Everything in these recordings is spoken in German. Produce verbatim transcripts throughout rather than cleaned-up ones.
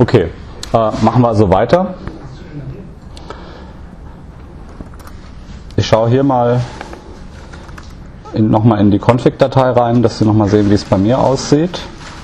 Okay, äh, machen wir also weiter. Ich schaue hier mal nochmal in die Config-Datei rein, dass Sie nochmal sehen, wie es bei mir aussieht.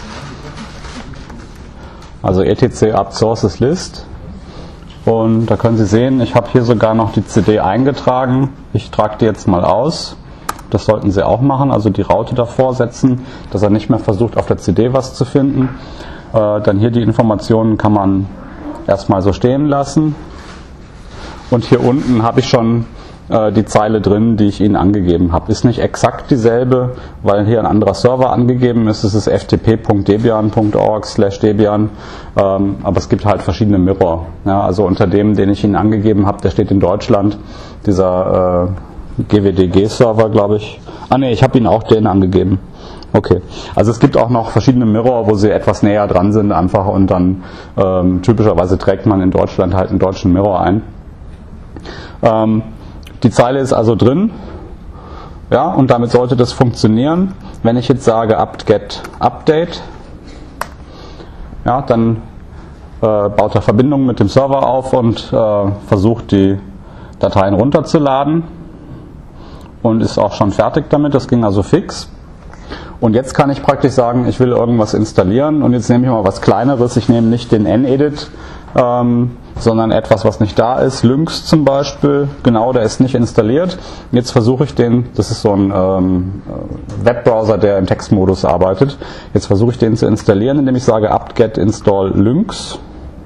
Also etc apt sources list. Und da können Sie sehen, ich habe hier sogar noch die C D eingetragen. Ich trage die jetzt mal aus. Das sollten Sie auch machen, also die Raute davor setzen, dass er nicht mehr versucht, auf der C D was zu finden. Äh, dann hier die Informationen kann man erstmal so stehen lassen. Und hier unten habe ich schon äh, die Zeile drin, die ich Ihnen angegeben habe. Ist nicht exakt dieselbe, weil hier ein anderer Server angegeben ist. Es ist f t p punkt debian punkt org slash debian, ähm, aber es gibt halt verschiedene Mirror. Ja, also unter dem, den ich Ihnen angegeben habe, der steht in Deutschland, dieser äh, G W D G-Server, glaube ich. Ah ne, ich habe Ihnen auch den angegeben. Okay. Also es gibt auch noch verschiedene Mirror, wo sie etwas näher dran sind einfach und dann ähm, typischerweise trägt man in Deutschland halt einen deutschen Mirror ein. Ähm, die Zeile ist also drin. Ja, und damit sollte das funktionieren. Wenn ich jetzt sage apt-get update, ja, dann äh, baut er Verbindungen mit dem Server auf und äh, versucht die Dateien runterzuladen. Und ist auch schon fertig damit, das ging also fix. Und jetzt kann ich praktisch sagen, ich will irgendwas installieren und jetzt nehme ich mal was Kleineres, ich nehme nicht den Nedit, ähm, sondern etwas, was nicht da ist, Lynx zum Beispiel, genau, der ist nicht installiert. Jetzt versuche ich den, das ist so ein ähm, Webbrowser, der im Textmodus arbeitet, jetzt versuche ich den zu installieren, indem ich sage apt-get install Lynx.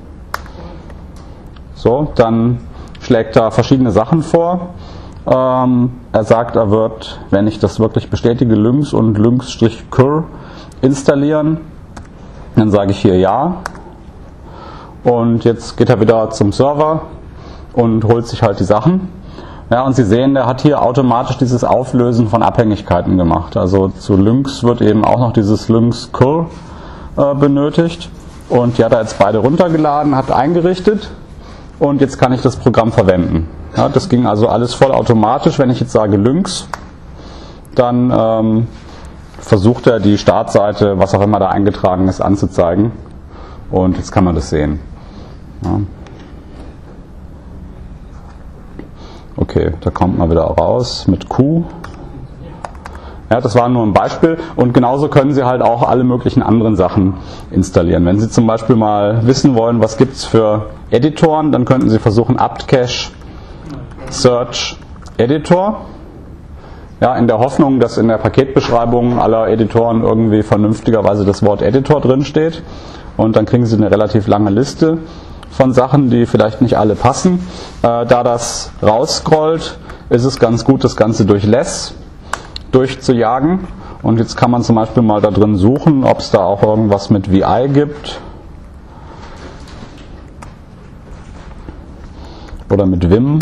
So, dann schlägt er verschiedene Sachen vor. Ähm, er sagt, er wird, wenn ich das wirklich bestätige, Lynx und Lynx-cur installieren. Dann sage ich hier ja. Und jetzt geht er wieder zum Server und holt sich halt die Sachen. Ja, und Sie sehen, der hat hier automatisch dieses Auflösen von Abhängigkeiten gemacht. Also zu Lynx wird eben auch noch dieses Lynx-cur äh, benötigt. Und die hat er jetzt beide runtergeladen, hat eingerichtet. Und jetzt kann ich das Programm verwenden. Ja, das ging also alles vollautomatisch. Wenn ich jetzt sage Lynx, dann ähm, versucht er die Startseite, was auch immer da eingetragen ist, anzuzeigen. Und jetzt kann man das sehen. Ja. Okay, da kommt man wieder raus mit Q. Ja, das war nur ein Beispiel. Und genauso können Sie halt auch alle möglichen anderen Sachen installieren. Wenn Sie zum Beispiel mal wissen wollen, was gibt es für Editoren, dann könnten Sie versuchen apt-cache Search Editor. Ja, in der Hoffnung, dass in der Paketbeschreibung aller Editoren irgendwie vernünftigerweise das Wort Editor drin steht. Und dann kriegen Sie eine relativ lange Liste von Sachen, die vielleicht nicht alle passen. Äh, da das rausscrollt, ist es ganz gut, das Ganze durch less durchzujagen. Und jetzt kann man zum Beispiel mal da drin suchen, ob es da auch irgendwas mit V I gibt. Oder mit Vim.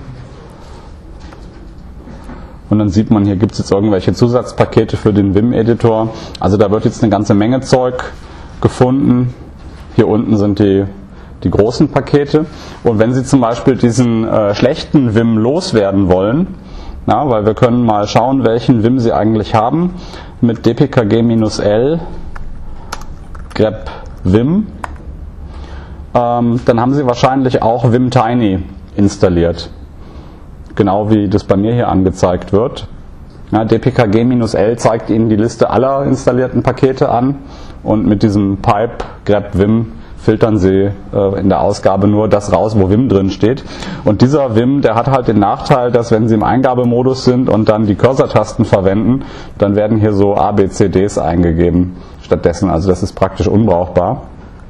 Und dann sieht man, hier gibt es jetzt irgendwelche Zusatzpakete für den Vim-Editor. Also da wird jetzt eine ganze Menge Zeug gefunden. Hier unten sind die, die großen Pakete. Und wenn Sie zum Beispiel diesen äh, schlechten Vim loswerden wollen, na, weil wir können mal schauen, welchen Vim Sie eigentlich haben, mit dpkg-l grep vim, ähm, dann haben Sie wahrscheinlich auch vimtiny installiert. Genau wie das bei mir hier angezeigt wird. Ja, dpkg-l zeigt Ihnen die Liste aller installierten Pakete an und mit diesem pipe grep vim filtern Sie äh, in der Ausgabe nur das raus, wo Vim drin steht. Und dieser Vim, der hat halt den Nachteil, dass wenn Sie im Eingabemodus sind und dann die Cursor-Tasten verwenden, dann werden hier so A B C Ds eingegeben stattdessen. Also das ist praktisch unbrauchbar.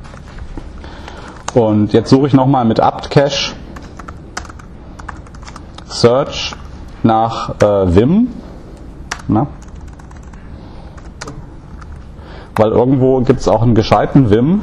Und jetzt suche ich nochmal mit apt-cache Search nach äh, Vim. Na? Weil irgendwo gibt es auch einen gescheiten Vim.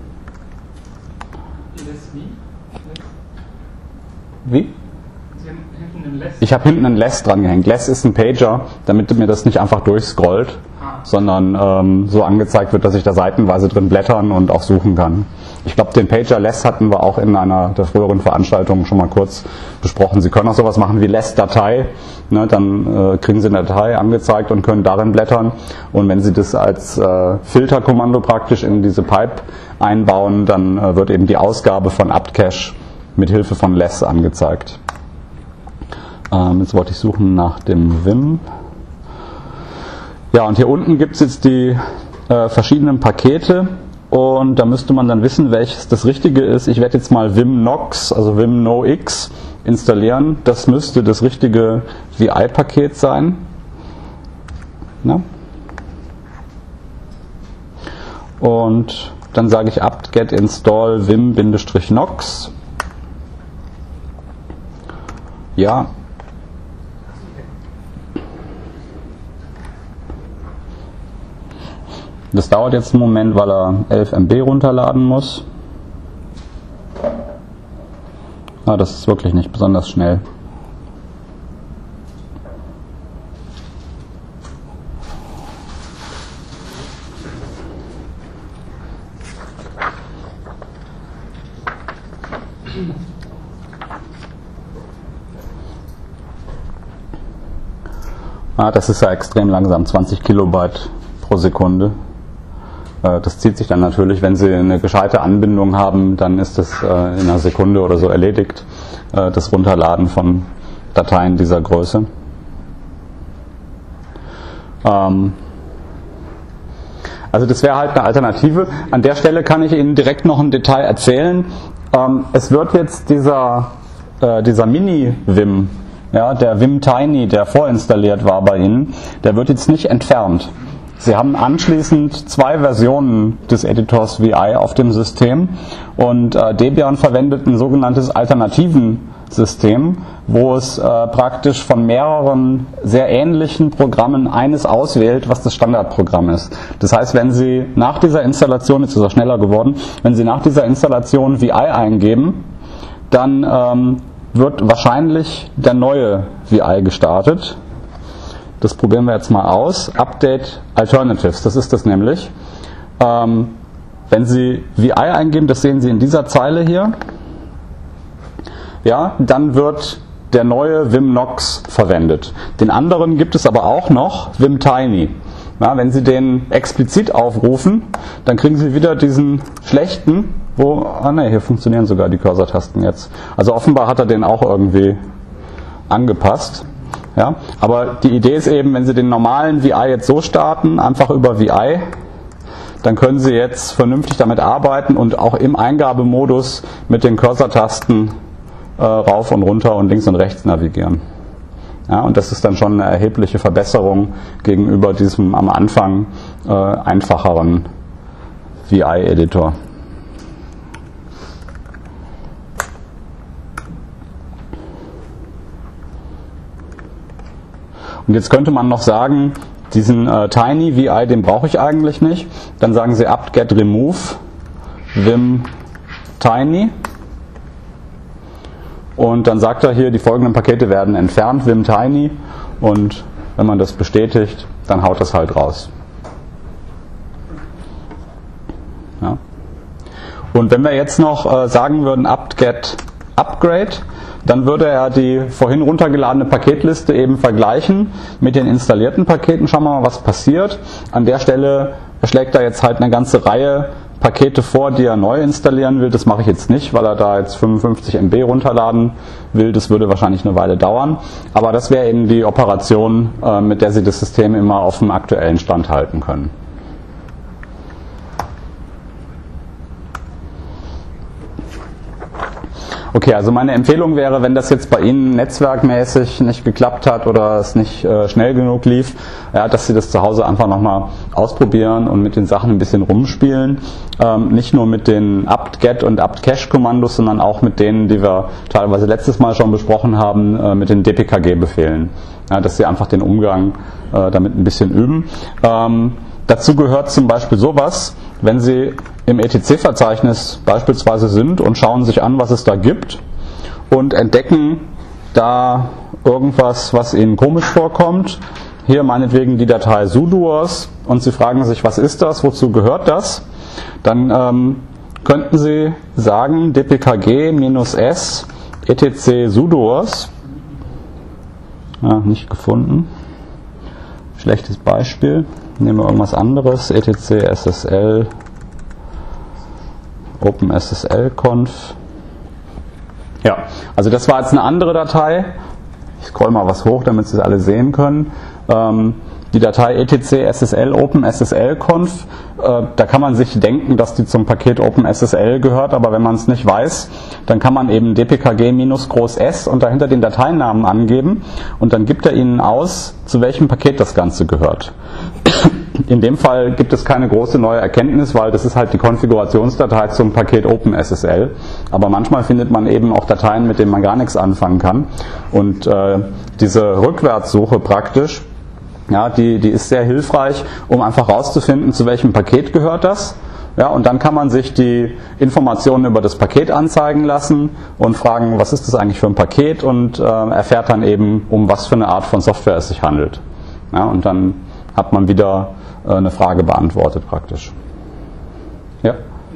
Wie? Ich habe hinten ein less dran gehängt. Less ist ein Pager, damit mir das nicht einfach durchscrollt, sondern ähm, so angezeigt wird, dass ich da seitenweise drin blättern und auch suchen kann. Ich glaube, den Pager less hatten wir auch in einer der früheren Veranstaltungen schon mal kurz besprochen. Sie können auch sowas machen wie less-Datei. Ne, dann äh, kriegen Sie eine Datei angezeigt und können darin blättern. Und wenn Sie das als äh, Filterkommando praktisch in diese Pipe einbauen, dann äh, wird eben die Ausgabe von apt-cache mit Hilfe von less angezeigt. Ähm, jetzt wollte ich suchen nach dem Vim. Ja, und hier unten gibt es jetzt die äh, verschiedenen Pakete. Und da müsste man dann wissen, welches das Richtige ist. Ich werde jetzt mal Vim Nox, also Vim NoX installieren. Das müsste das richtige V I-Paket sein. Na? Und dann sage ich apt-get install vim-nox. Ja. Das dauert jetzt einen Moment, weil er elf Megabyte runterladen muss. Ah, das ist wirklich nicht besonders schnell. Ah, das ist ja extrem langsam, zwanzig Kilobyte pro Sekunde. Das zieht sich dann natürlich, wenn Sie eine gescheite Anbindung haben, dann ist das in einer Sekunde oder so erledigt, das Runterladen von Dateien dieser Größe. Also das wäre halt eine Alternative. An der Stelle kann ich Ihnen direkt noch ein Detail erzählen. Es wird jetzt dieser, dieser Mini-Vim, ja, der Vim Tiny, der vorinstalliert war bei Ihnen, der wird jetzt nicht entfernt. Sie haben anschließend zwei Versionen des Editors V I auf dem System und äh, Debian verwendet ein sogenanntes Alternativensystem, wo es äh, praktisch von mehreren sehr ähnlichen Programmen eines auswählt, was das Standardprogramm ist. Das heißt, wenn Sie nach dieser Installation, jetzt ist er schneller geworden, wenn Sie nach dieser Installation V I eingeben, dann ähm, wird wahrscheinlich der neue V I gestartet. Das probieren wir jetzt mal aus. Update Alternatives, das ist das nämlich. Ähm, wenn Sie V I eingeben, das sehen Sie in dieser Zeile hier, ja, dann wird der neue Vim Nox verwendet. Den anderen gibt es aber auch noch, Vim Tiny. Ja, wenn Sie den explizit aufrufen, dann kriegen Sie wieder diesen schlechten, wo, ah ne, hier funktionieren sogar die Cursor-Tasten jetzt. Also offenbar hat er den auch irgendwie angepasst. Ja, aber die Idee ist eben, wenn Sie den normalen V I jetzt so starten, einfach über V I, dann können Sie jetzt vernünftig damit arbeiten und auch im Eingabemodus mit den Cursor-Tasten äh, rauf und runter und links und rechts navigieren. Ja, und das ist dann schon eine erhebliche Verbesserung gegenüber diesem am Anfang äh, einfacheren V I-Editor. Und jetzt könnte man noch sagen, diesen äh, Tiny V I, den brauche ich eigentlich nicht. Dann sagen Sie apt-get remove vim tiny. Und dann sagt er hier, die folgenden Pakete werden entfernt, Vim Tiny. Und wenn man das bestätigt, dann haut das halt raus. Ja. Und wenn wir jetzt noch äh, sagen würden apt-get upgrade, dann würde er die vorhin runtergeladene Paketliste eben vergleichen mit den installierten Paketen. Schauen wir mal, was passiert. An der Stelle schlägt er jetzt halt eine ganze Reihe Pakete vor, die er neu installieren will. Das mache ich jetzt nicht, weil er da jetzt fünfundfünfzig Megabyte runterladen will. Das würde wahrscheinlich eine Weile dauern. Aber das wäre eben die Operation, mit der Sie das System immer auf dem aktuellen Stand halten können. Okay, also meine Empfehlung wäre, wenn das jetzt bei Ihnen netzwerkmäßig nicht geklappt hat oder es nicht äh, schnell genug lief, ja, dass Sie das zu Hause einfach nochmal ausprobieren und mit den Sachen ein bisschen rumspielen. Ähm, nicht nur mit den apt-get und apt-cache-Kommandos, sondern auch mit denen, die wir teilweise letztes Mal schon besprochen haben, äh, mit den D P K G-Befehlen. Ja, dass Sie einfach den Umgang äh, damit ein bisschen üben. Ähm, dazu gehört zum Beispiel sowas, wenn Sie im E T C-Verzeichnis beispielsweise sind und schauen sich an, was es da gibt und entdecken da irgendwas, was Ihnen komisch vorkommt. Hier meinetwegen die Datei sudoers und Sie fragen sich, was ist das, wozu gehört das? Dann ähm, könnten Sie sagen, dpkg-s etc sudoers, ja, nicht gefunden, schlechtes Beispiel, nehmen wir irgendwas anderes, etc ssl OpenSSL-Conf. Ja, also das war jetzt eine andere Datei. Ich scroll mal was hoch, damit Sie es alle sehen können. Ähm, die Datei etc ssl OpenSSL-Conf, äh, da kann man sich denken, dass die zum Paket OpenSSL gehört, aber wenn man es nicht weiß, dann kann man eben dpkg-s und dahinter den Dateinamen angeben und dann gibt er Ihnen aus, zu welchem Paket das Ganze gehört. In dem Fall gibt es keine große neue Erkenntnis, weil das ist halt die Konfigurationsdatei zum Paket OpenSSL. Aber manchmal findet man eben auch Dateien, mit denen man gar nichts anfangen kann. Und äh, diese Rückwärtssuche praktisch, ja, die, die ist sehr hilfreich, um einfach rauszufinden, zu welchem Paket gehört das. Ja, und dann kann man sich die Informationen über das Paket anzeigen lassen und fragen, was ist das eigentlich für ein Paket, und äh, erfährt dann eben, um was für eine Art von Software es sich handelt. Ja, und dann hat man wieder äh, eine Frage beantwortet praktisch. Ja?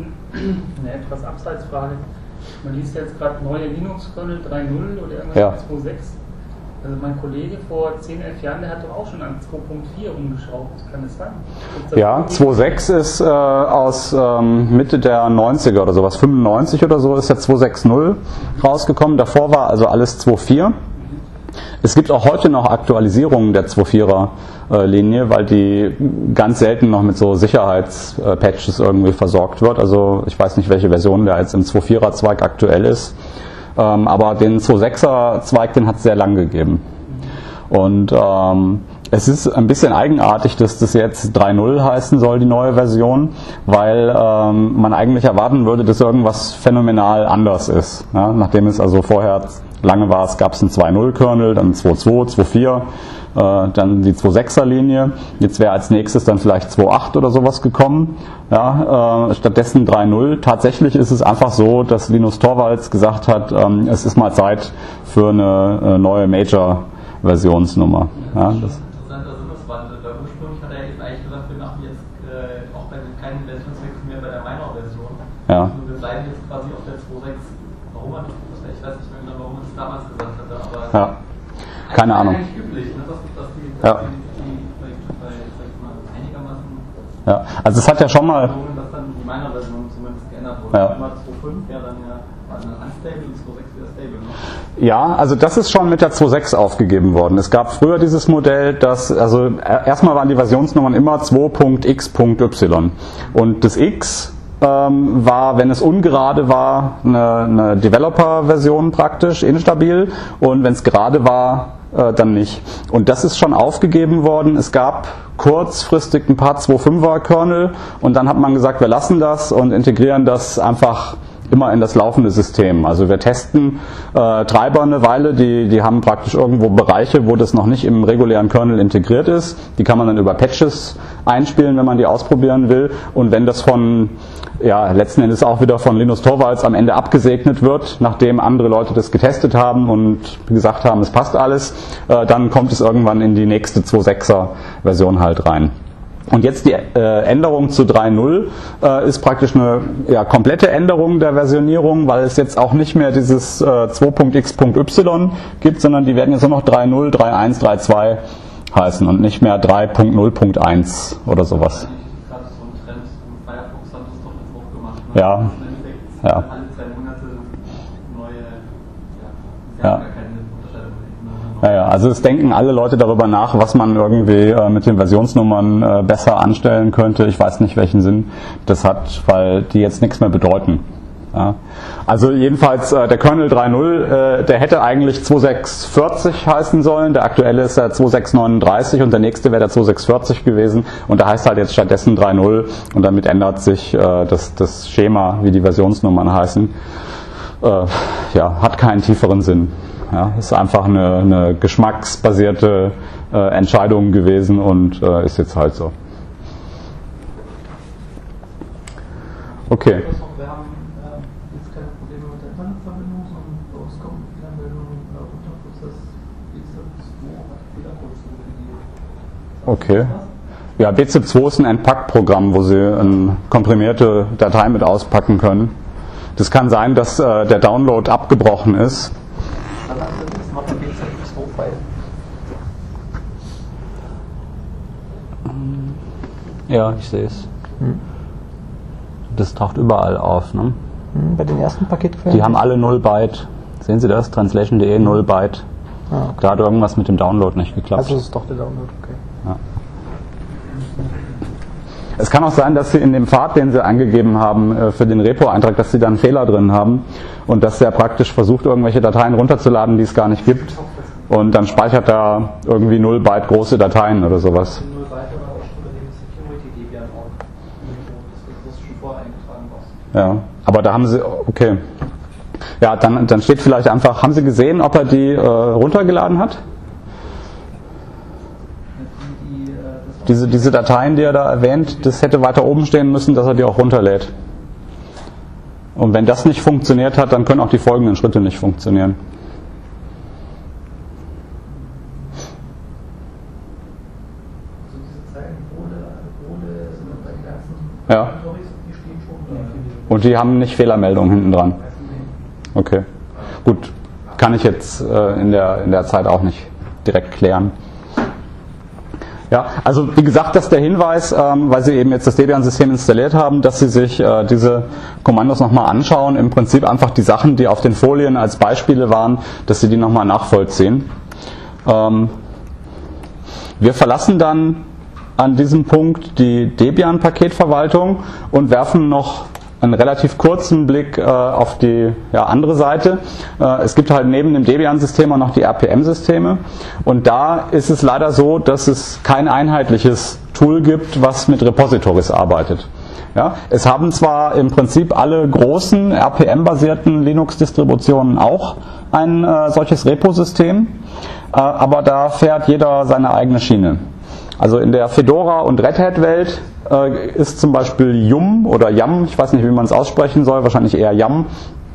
Eine etwas Abseitsfrage. Man liest ja jetzt gerade neue Linux-Kernel drei Punkt null oder irgendwas Ja. mit zwei Punkt sechs. Also mein Kollege vor zehn, elf Jahren, der hat doch auch schon an zwei Punkt vier umgeschraubt. Kann das sein? Das Ja, zwei Punkt sechs ist äh, aus ähm, Mitte der neunziger oder sowas, fünfundneunzig oder so ist der zwei Punkt sechs Punkt null rausgekommen. Davor war also alles zwei Punkt vier. Es gibt auch heute noch Aktualisierungen der zwei Punkt vierer äh, Linie, weil die ganz selten noch mit so Sicherheitspatches irgendwie versorgt wird. Also ich weiß nicht, welche Version der jetzt im zwei Punkt vierer Zweig aktuell ist. Ähm, aber den zwei Punkt sechser Zweig, den hat es sehr lang gegeben. Und ähm, es ist ein bisschen eigenartig, dass das jetzt drei Punkt null heißen soll, die neue Version, weil ähm, man eigentlich erwarten würde, dass irgendwas phänomenal anders ist. Ja? Nachdem es also vorher lange war, es gab es einen zwei Punkt null Kernel, dann zwei Punkt zwei, zwei Punkt vier, äh, dann die zwei Punkt sechser Linie. Jetzt wäre als nächstes dann vielleicht zwei Punkt acht oder sowas gekommen. Ja, äh, stattdessen drei Punkt null. Tatsächlich ist es einfach so, dass Linus Torvalds gesagt hat, ähm, es ist mal Zeit für eine äh, neue Major-Versionsnummer. Ja, das interessanter Sinneswandel, weil ursprünglich hat er eben eigentlich gesagt, wir machen jetzt äh, auch bei den keinen Versionswechsel mehr bei der Minor-Version. Ja. Und wir bleiben jetzt quasi auf der zwei Punkt sechs. Warum man das, ich weiß nicht mehr genau, warum man das damals gesagt hatte, aber ja. Keine Ahnung. Eigentlich üblich, ne? dass, dass die, dass Ja. die, die, bei, bei, sag ich mal, einigermaßen Ja, also es hat ja schon mal. dass dann die Minor-Version zumindest geändert wurde. Ja. Immer zwei Punkt fünf wäre dann ja unstable und zwei Punkt sechs wieder stable. Ne? Ja, also das ist schon mit der zwei Punkt sechs aufgegeben worden. Es gab früher dieses Modell, dass, also erstmal waren die Versionsnummern immer zwei Punkt x Punkt y. Und das X ähm, war, wenn es ungerade war, eine, eine Developer-Version praktisch, instabil. Und wenn es gerade war, äh, dann nicht. Und das ist schon aufgegeben worden. Es gab kurzfristig ein paar zwei Punkt fünfer Kernel und dann hat man gesagt, wir lassen das und integrieren das einfach immer in das laufende System. Also wir testen äh, Treiber eine Weile, die, die haben praktisch irgendwo Bereiche, wo das noch nicht im regulären Kernel integriert ist. Die kann man dann über Patches einspielen, wenn man die ausprobieren will. Und wenn das von, ja, letzten Endes auch wieder von Linus Torvalds am Ende abgesegnet wird, nachdem andere Leute das getestet haben und gesagt haben, es passt alles, äh, dann kommt es irgendwann in die nächste zwei Punkt sechser Version halt rein. Und jetzt die äh, Änderung zu drei Punkt null äh, ist praktisch eine ja, komplette Änderung der Versionierung, weil es jetzt auch nicht mehr dieses äh, zwei Punkt x Punkt y gibt, sondern die werden jetzt nur noch drei Punkt null, drei Punkt eins, drei Punkt zwei heißen und nicht mehr drei Punkt null Punkt eins oder sowas. Gerade so ein Trend, im Firefox hat das doch jetzt auch gemacht. Ne? Ja. Dass Ja. alle zwei Monate neue, ja, Ja. gar keine Unterscheidung mehr. Ja, ja, also es denken alle Leute darüber nach, was man irgendwie äh, mit den Versionsnummern äh, besser anstellen könnte. Ich weiß nicht, welchen Sinn das hat, weil die jetzt nichts mehr bedeuten. Ja. Also jedenfalls äh, der Kernel drei Punkt null, äh, der hätte eigentlich zwei Punkt sechs vierzig heißen sollen. Der aktuelle ist der zwei Punkt sechs neununddreißig und der nächste wäre der zwei Punkt sechs vierzig gewesen. Und da heißt halt jetzt stattdessen drei Punkt null und damit ändert sich äh, das, das Schema, wie die Versionsnummern heißen. Äh, ja, hat keinen tieferen Sinn. Ja, ist einfach eine, eine geschmacksbasierte äh, Entscheidung gewesen und äh, ist jetzt halt so. Okay. Wir haben äh, jetzt keine Probleme mit der Internetverbindung, sondern bei uns kommt die Fehlermeldung äh, Unterprozess X zwei hat Fehlercodes gegeben. Okay. Ja, B Z I P zwei ist ein Entpackprogramm, wo Sie eine komprimierte Datei mit auspacken können. Das kann sein, dass äh, der Download abgebrochen ist. Ja, ich sehe es. Hm. Das taucht überall auf. Ne? Hm, bei den ersten Paketquellen? Die haben alle null Byte. Sehen Sie das? Translation punkt de null Byte. Ah, okay. Da hat irgendwas mit dem Download nicht geklappt. Also ist doch der Download, okay. Ja. Es kann auch sein, dass Sie in dem Pfad, den Sie eingegeben haben für den Repo-Eintrag, dass Sie da einen Fehler drin haben und dass der praktisch versucht, irgendwelche Dateien runterzuladen, die es gar nicht gibt. Und dann speichert er irgendwie null Byte große Dateien oder sowas. null Byte aber auch schon über den Security-Debian-Ort. Das ist schon voreingetragen was. Ja, aber da haben Sie, okay. Ja, dann, dann steht vielleicht einfach, haben Sie gesehen, ob er die äh, runtergeladen hat? Diese, diese Dateien, die er da erwähnt, das hätte weiter oben stehen müssen, dass er die auch runterlädt. Und wenn das nicht funktioniert hat, dann können auch die folgenden Schritte nicht funktionieren. Also diese Zeilen ohne, ohne sind bei den ganzen Ja. Stories, die stehen schon da. Und die haben nicht Fehlermeldungen hinten dran. Okay. Gut, kann ich jetzt äh, in der, in der Zeit auch nicht direkt klären. Ja, also wie gesagt, das ist der Hinweis, ähm, weil Sie eben jetzt das Debian-System installiert haben, dass Sie sich äh, diese Kommandos nochmal anschauen. Im Prinzip einfach die Sachen, die auf den Folien als Beispiele waren, dass Sie die nochmal nachvollziehen. Ähm, wir verlassen dann an diesem Punkt die Debian-Paketverwaltung und werfen noch einen relativ kurzen Blick äh, auf die ja, andere Seite. Äh, es gibt halt neben dem Debian-System auch noch die R P M-Systeme und da ist es leider so, dass es kein einheitliches Tool gibt, was mit Repositories arbeitet. Ja, es haben zwar im Prinzip alle großen R P M-basierten Linux-Distributionen auch ein äh, solches Reposystem, äh, aber da fährt jeder seine eigene Schiene. Also in der Fedora- und Red Hat-Welt äh, ist zum Beispiel Yum oder Yum, ich weiß nicht, wie man es aussprechen soll, wahrscheinlich eher Yum,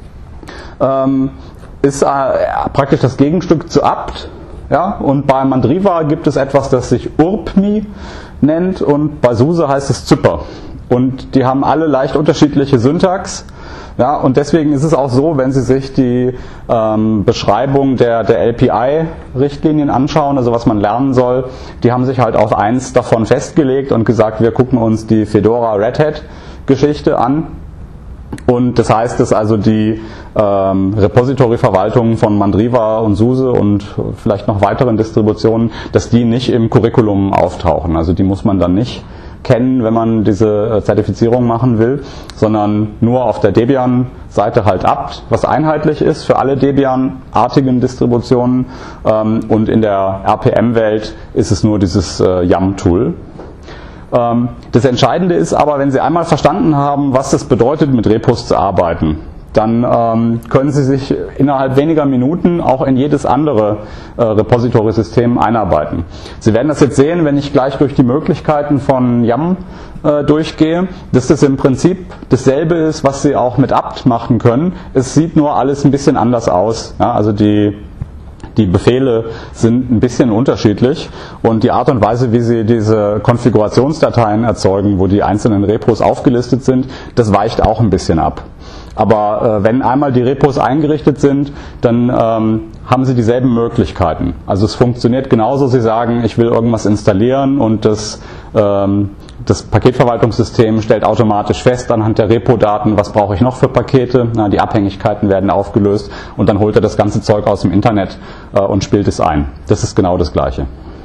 ähm, ist äh, praktisch das Gegenstück zu apt. Ja? Und bei Mandriva gibt es etwas, das sich Urpmi nennt und bei SUSE heißt es Zypper. Und die haben alle leicht unterschiedliche Syntax. Ja, und deswegen ist es auch so, wenn Sie sich die ähm, Beschreibung der, der L P I-Richtlinien anschauen, also was man lernen soll, die haben sich halt auf eins davon festgelegt und gesagt, wir gucken uns die Fedora Red Hat-Geschichte an. Und das heißt, dass also die ähm, Repository-Verwaltung von Mandriva und SUSE und vielleicht noch weiteren Distributionen, dass die nicht im Curriculum auftauchen. Also die muss man dann nicht kennen, wenn man diese Zertifizierung machen will, sondern nur auf der Debian-Seite halt apt, was einheitlich ist für alle Debian-artigen Distributionen, ähm, und in der R P M-Welt ist es nur dieses äh, Yum-Tool. Ähm, das Entscheidende ist aber, wenn Sie einmal verstanden haben, was es bedeutet, mit Repos zu arbeiten, dann ähm, können Sie sich innerhalb weniger Minuten auch in jedes andere äh, Repository-System einarbeiten. Sie werden das jetzt sehen, wenn ich gleich durch die Möglichkeiten von Yum äh, durchgehe, dass das im Prinzip dasselbe ist, was Sie auch mit apt machen können. Es sieht nur alles ein bisschen anders aus. Ja, also die Die Befehle sind ein bisschen unterschiedlich und die Art und Weise, wie Sie diese Konfigurationsdateien erzeugen, wo die einzelnen Repos aufgelistet sind, das weicht auch ein bisschen ab. Aber äh, wenn einmal die Repos eingerichtet sind, dann ähm, haben Sie dieselben Möglichkeiten. Also es funktioniert genauso, Sie sagen, ich will irgendwas installieren und das, ähm, das Paketverwaltungssystem stellt automatisch fest anhand der Repo-Daten, was brauche ich noch für Pakete. Na, die Abhängigkeiten werden aufgelöst und dann holt er das ganze Zeug aus dem Internet äh, und spielt es ein. Das ist genau das Gleiche.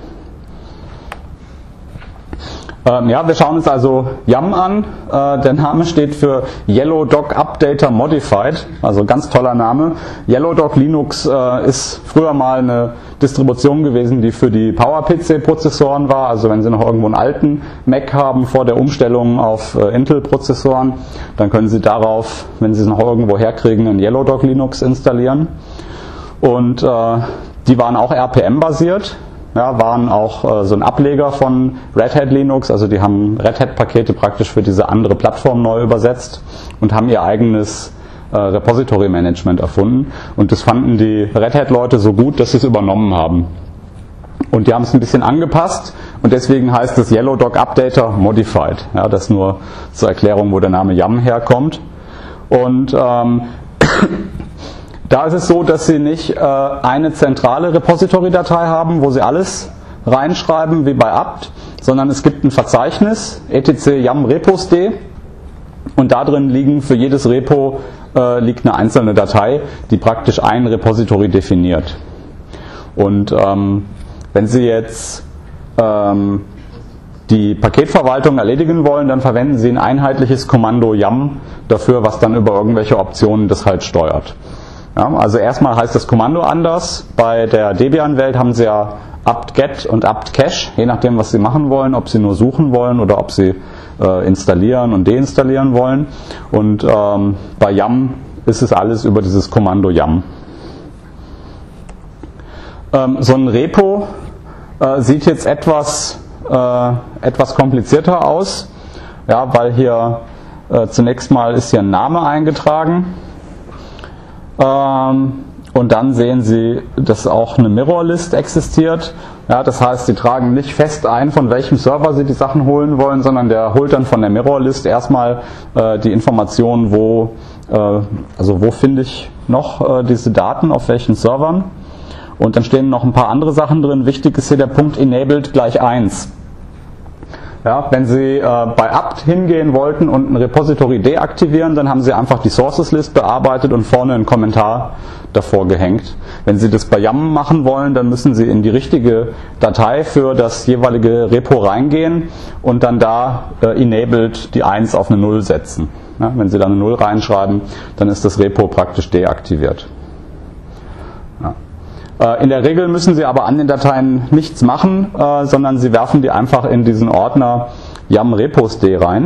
Ähm, ja, wir schauen uns also Yum an. Äh, der Name steht für Yellow Dog Updater Modified, also ganz toller Name. Yellow Dog Linux äh, ist früher mal eine Distribution gewesen, die für die PowerPC Prozessoren war. Also wenn Sie noch irgendwo einen alten Mac haben vor der Umstellung auf äh, Intel Prozessoren, dann können Sie darauf, wenn Sie es noch irgendwo herkriegen, ein Yellow Dog Linux installieren. Und äh, die waren auch R P M basiert. Ja, waren auch äh, so ein Ableger von Red Hat Linux, also die haben Red Hat Pakete praktisch für diese andere Plattform neu übersetzt und haben ihr eigenes äh, Repository Management erfunden und das fanden die Red Hat Leute so gut, dass sie es übernommen haben. Und die haben es ein bisschen angepasst und deswegen heißt es Yellow Dog Updater Modified. Ja, das nur zur Erklärung, wo der Name Yum herkommt. Und ähm, da ist es so, dass Sie nicht äh, eine zentrale Repository-Datei haben, wo Sie alles reinschreiben, wie bei apt, sondern es gibt ein Verzeichnis, etc yum repos.d, und da drin liegen für jedes Repo äh, liegt eine einzelne Datei, die praktisch ein Repository definiert. Und ähm, wenn Sie jetzt ähm, die Paketverwaltung erledigen wollen, dann verwenden Sie ein einheitliches Kommando yum dafür, was dann über irgendwelche Optionen das halt steuert. Ja, also erstmal heißt das Kommando anders. Bei der Debian-Welt haben Sie ja apt-get und apt-cache, je nachdem, was Sie machen wollen, ob Sie nur suchen wollen oder ob Sie äh, installieren und deinstallieren wollen. Und ähm, bei yum ist es alles über dieses Kommando yum. Ähm, so ein Repo äh, sieht jetzt etwas, äh, etwas komplizierter aus, ja, weil hier äh, zunächst mal ist hier ein Name eingetragen. Ähm, und dann sehen Sie, dass auch eine Mirror-List existiert. Ja, das heißt, Sie tragen nicht fest ein, von welchem Server Sie die Sachen holen wollen, sondern der holt dann von der Mirror-List erstmal äh, die Informationen, wo, äh, also wo finde ich noch äh, diese Daten, auf welchen Servern. Und dann stehen noch ein paar andere Sachen drin. Wichtig ist hier der Punkt enabled gleich eins. Ja, wenn Sie äh, bei apt hingehen wollten und ein Repository deaktivieren, dann haben Sie einfach die Sources List bearbeitet und vorne einen Kommentar davor gehängt. Wenn Sie das bei yum machen wollen, dann müssen Sie in die richtige Datei für das jeweilige Repo reingehen und dann da äh, enabled die eins auf eine null setzen. Ja, wenn Sie dann eine null reinschreiben, dann ist das Repo praktisch deaktiviert. Ja. In der Regel müssen Sie aber an den Dateien nichts machen, äh, sondern Sie werfen die einfach in diesen Ordner yum repos.d rein.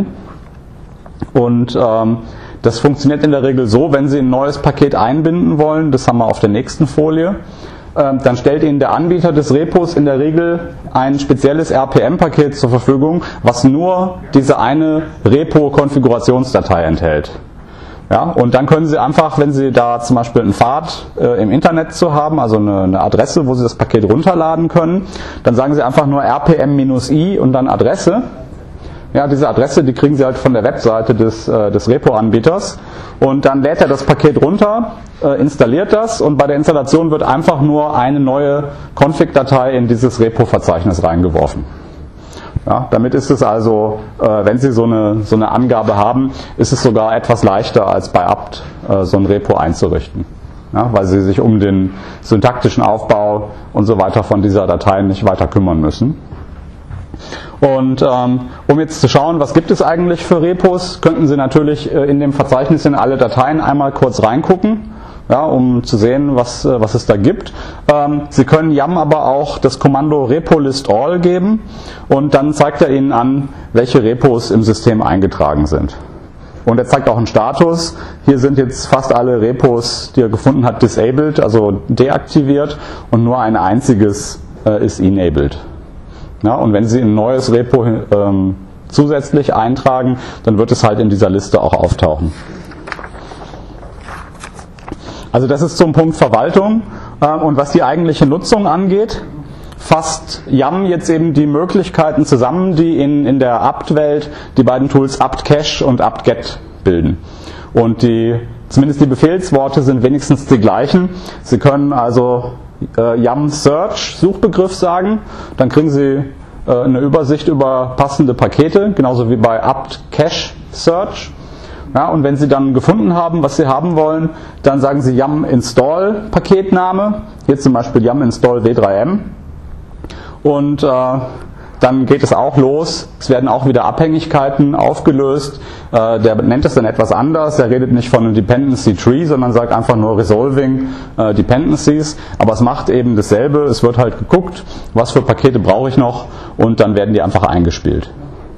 Und ähm, das funktioniert in der Regel so, wenn Sie ein neues Paket einbinden wollen, das haben wir auf der nächsten Folie, äh, dann stellt Ihnen der Anbieter des Repos in der Regel ein spezielles R P M-Paket zur Verfügung, was nur diese eine Repo-Konfigurationsdatei enthält. Ja, und dann können Sie einfach, wenn Sie da zum Beispiel einen Pfad äh, im Internet zu haben, also eine, eine Adresse, wo Sie das Paket runterladen können, dann sagen Sie einfach nur R P M-i und dann Adresse. Ja, diese Adresse, die kriegen Sie halt von der Webseite des, äh, des Repo-Anbieters. Und dann lädt er das Paket runter, äh, installiert das und bei der Installation wird einfach nur eine neue Config-Datei in dieses Repo-Verzeichnis reingeworfen. Ja, damit ist es also, äh, wenn Sie so eine, so eine Angabe haben, ist es sogar etwas leichter als bei apt äh, so ein Repo einzurichten. Ja, weil Sie sich um den syntaktischen Aufbau und so weiter von dieser Datei nicht weiter kümmern müssen. Und ähm, um jetzt zu schauen, was gibt es eigentlich für Repos, könnten Sie natürlich äh, in dem Verzeichnis in alle Dateien einmal kurz reingucken. Ja, um zu sehen, was, was es da gibt. Ähm, Sie können yum aber auch das Kommando repo-list-all geben und dann zeigt er Ihnen an, welche Repos im System eingetragen sind. Und er zeigt auch einen Status. Hier sind jetzt fast alle Repos, die er gefunden hat, disabled, also deaktiviert und nur ein einziges äh, ist enabled. Ja, und wenn Sie ein neues Repo ähm, zusätzlich eintragen, dann wird es halt in dieser Liste auch auftauchen. Also das ist zum Punkt Verwaltung. Und was die eigentliche Nutzung angeht, fasst yum jetzt eben die Möglichkeiten zusammen, die in, in der apt-Welt die beiden Tools apt-cache und apt-get bilden. Und die, zumindest die Befehlsworte sind wenigstens die gleichen. Sie können also äh, yum search Suchbegriff sagen, dann kriegen Sie äh, eine Übersicht über passende Pakete, genauso wie bei apt-cache search. Ja, und wenn Sie dann gefunden haben, was Sie haben wollen, dann sagen Sie yum install Paketname, hier zum Beispiel yum install w drei m und äh, dann geht es auch los, es werden auch wieder Abhängigkeiten aufgelöst, äh, der nennt es dann etwas anders, er redet nicht von einem Dependency Tree, sondern sagt einfach nur Resolving äh, Dependencies, aber es macht eben dasselbe, es wird halt geguckt, was für Pakete brauche ich noch und dann werden die einfach eingespielt.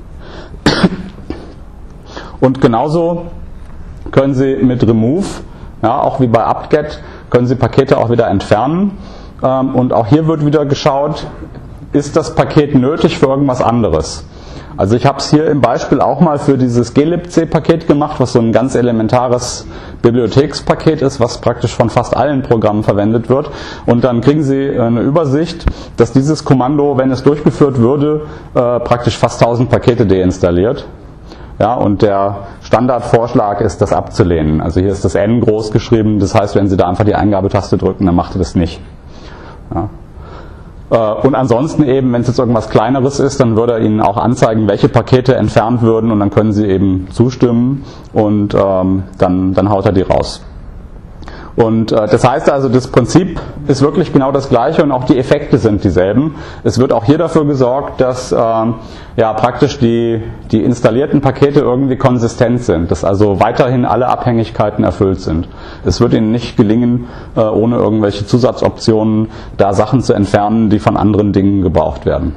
Und genauso können Sie mit remove, ja, auch wie bei apt-get, können Sie Pakete auch wieder entfernen. Und auch hier wird wieder geschaut, ist das Paket nötig für irgendwas anderes. Also ich habe es hier im Beispiel auch mal für dieses glibc-Paket gemacht, was so ein ganz elementares Bibliothekspaket ist, was praktisch von fast allen Programmen verwendet wird. Und dann kriegen Sie eine Übersicht, dass dieses Kommando, wenn es durchgeführt würde, äh, praktisch fast tausend Pakete deinstalliert. Ja, und der Standardvorschlag ist, das abzulehnen. Also hier ist das N groß geschrieben, das heißt, wenn Sie da einfach die Eingabetaste drücken, dann macht er das nicht. Ja. Und ansonsten eben, wenn es jetzt irgendwas Kleineres ist, dann würde er Ihnen auch anzeigen, welche Pakete entfernt würden, und dann können Sie eben zustimmen und ähm, dann, dann haut er die raus. Und äh, das heißt also, das Prinzip ist wirklich genau das gleiche und auch die Effekte sind dieselben. Es wird auch hier dafür gesorgt, dass ähm, ja, praktisch die, die installierten Pakete irgendwie konsistent sind, dass also weiterhin alle Abhängigkeiten erfüllt sind. Es wird Ihnen nicht gelingen, äh, ohne irgendwelche Zusatzoptionen da Sachen zu entfernen, die von anderen Dingen gebraucht werden.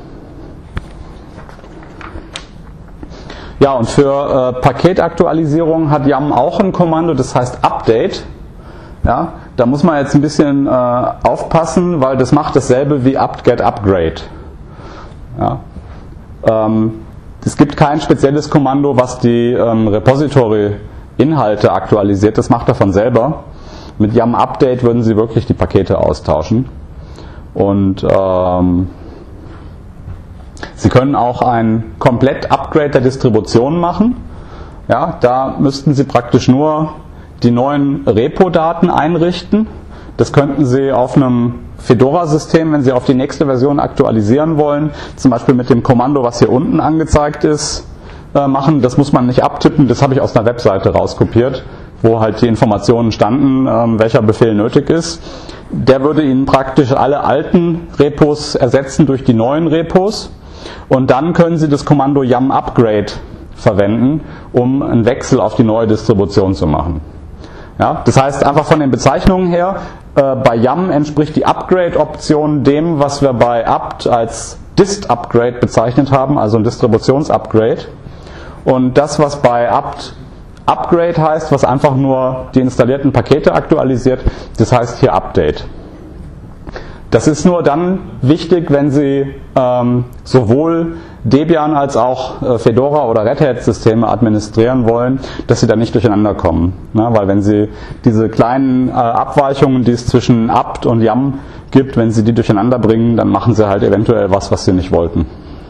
Ja, und für äh, Paketaktualisierung hat YAM auch ein Kommando, das heißt Update. Ja, da muss man jetzt ein bisschen äh, aufpassen, weil das macht dasselbe wie apt-get upgrade. Ja, ähm, es gibt kein spezielles Kommando, was die ähm, Repository-Inhalte aktualisiert, das macht er von selber. Mit YAM Update würden Sie wirklich die Pakete austauschen. Und ähm, Sie können auch ein Komplett-Upgrade der Distribution machen. Ja, da müssten Sie praktisch nur die neuen Repo-Daten einrichten. Das könnten Sie auf einem Fedora-System, wenn Sie auf die nächste Version aktualisieren wollen, zum Beispiel mit dem Kommando, was hier unten angezeigt ist, äh, machen. Das muss man nicht abtippen, das habe ich aus einer Webseite rauskopiert, wo halt die Informationen standen, äh, welcher Befehl nötig ist. Der würde Ihnen praktisch alle alten Repos ersetzen durch die neuen Repos, und dann können Sie das Kommando YAM Upgrade verwenden, um einen Wechsel auf die neue Distribution zu machen. Ja, das heißt einfach von den Bezeichnungen her, äh, bei YAM entspricht die Upgrade-Option dem, was wir bei apt als Dist-Upgrade bezeichnet haben, also ein Distributions-Upgrade. Und das, was bei apt Upgrade heißt, was einfach nur die installierten Pakete aktualisiert, das heißt hier Update. Das ist nur dann wichtig, wenn Sie ähm, sowohl Debian als auch äh, Fedora oder Red Hat Systeme administrieren wollen, dass Sie da nicht durcheinander kommen. Na, weil wenn Sie diese kleinen äh, Abweichungen, die es zwischen apt und YAM gibt, wenn Sie die durcheinander bringen, dann machen Sie halt eventuell was, was Sie nicht wollten.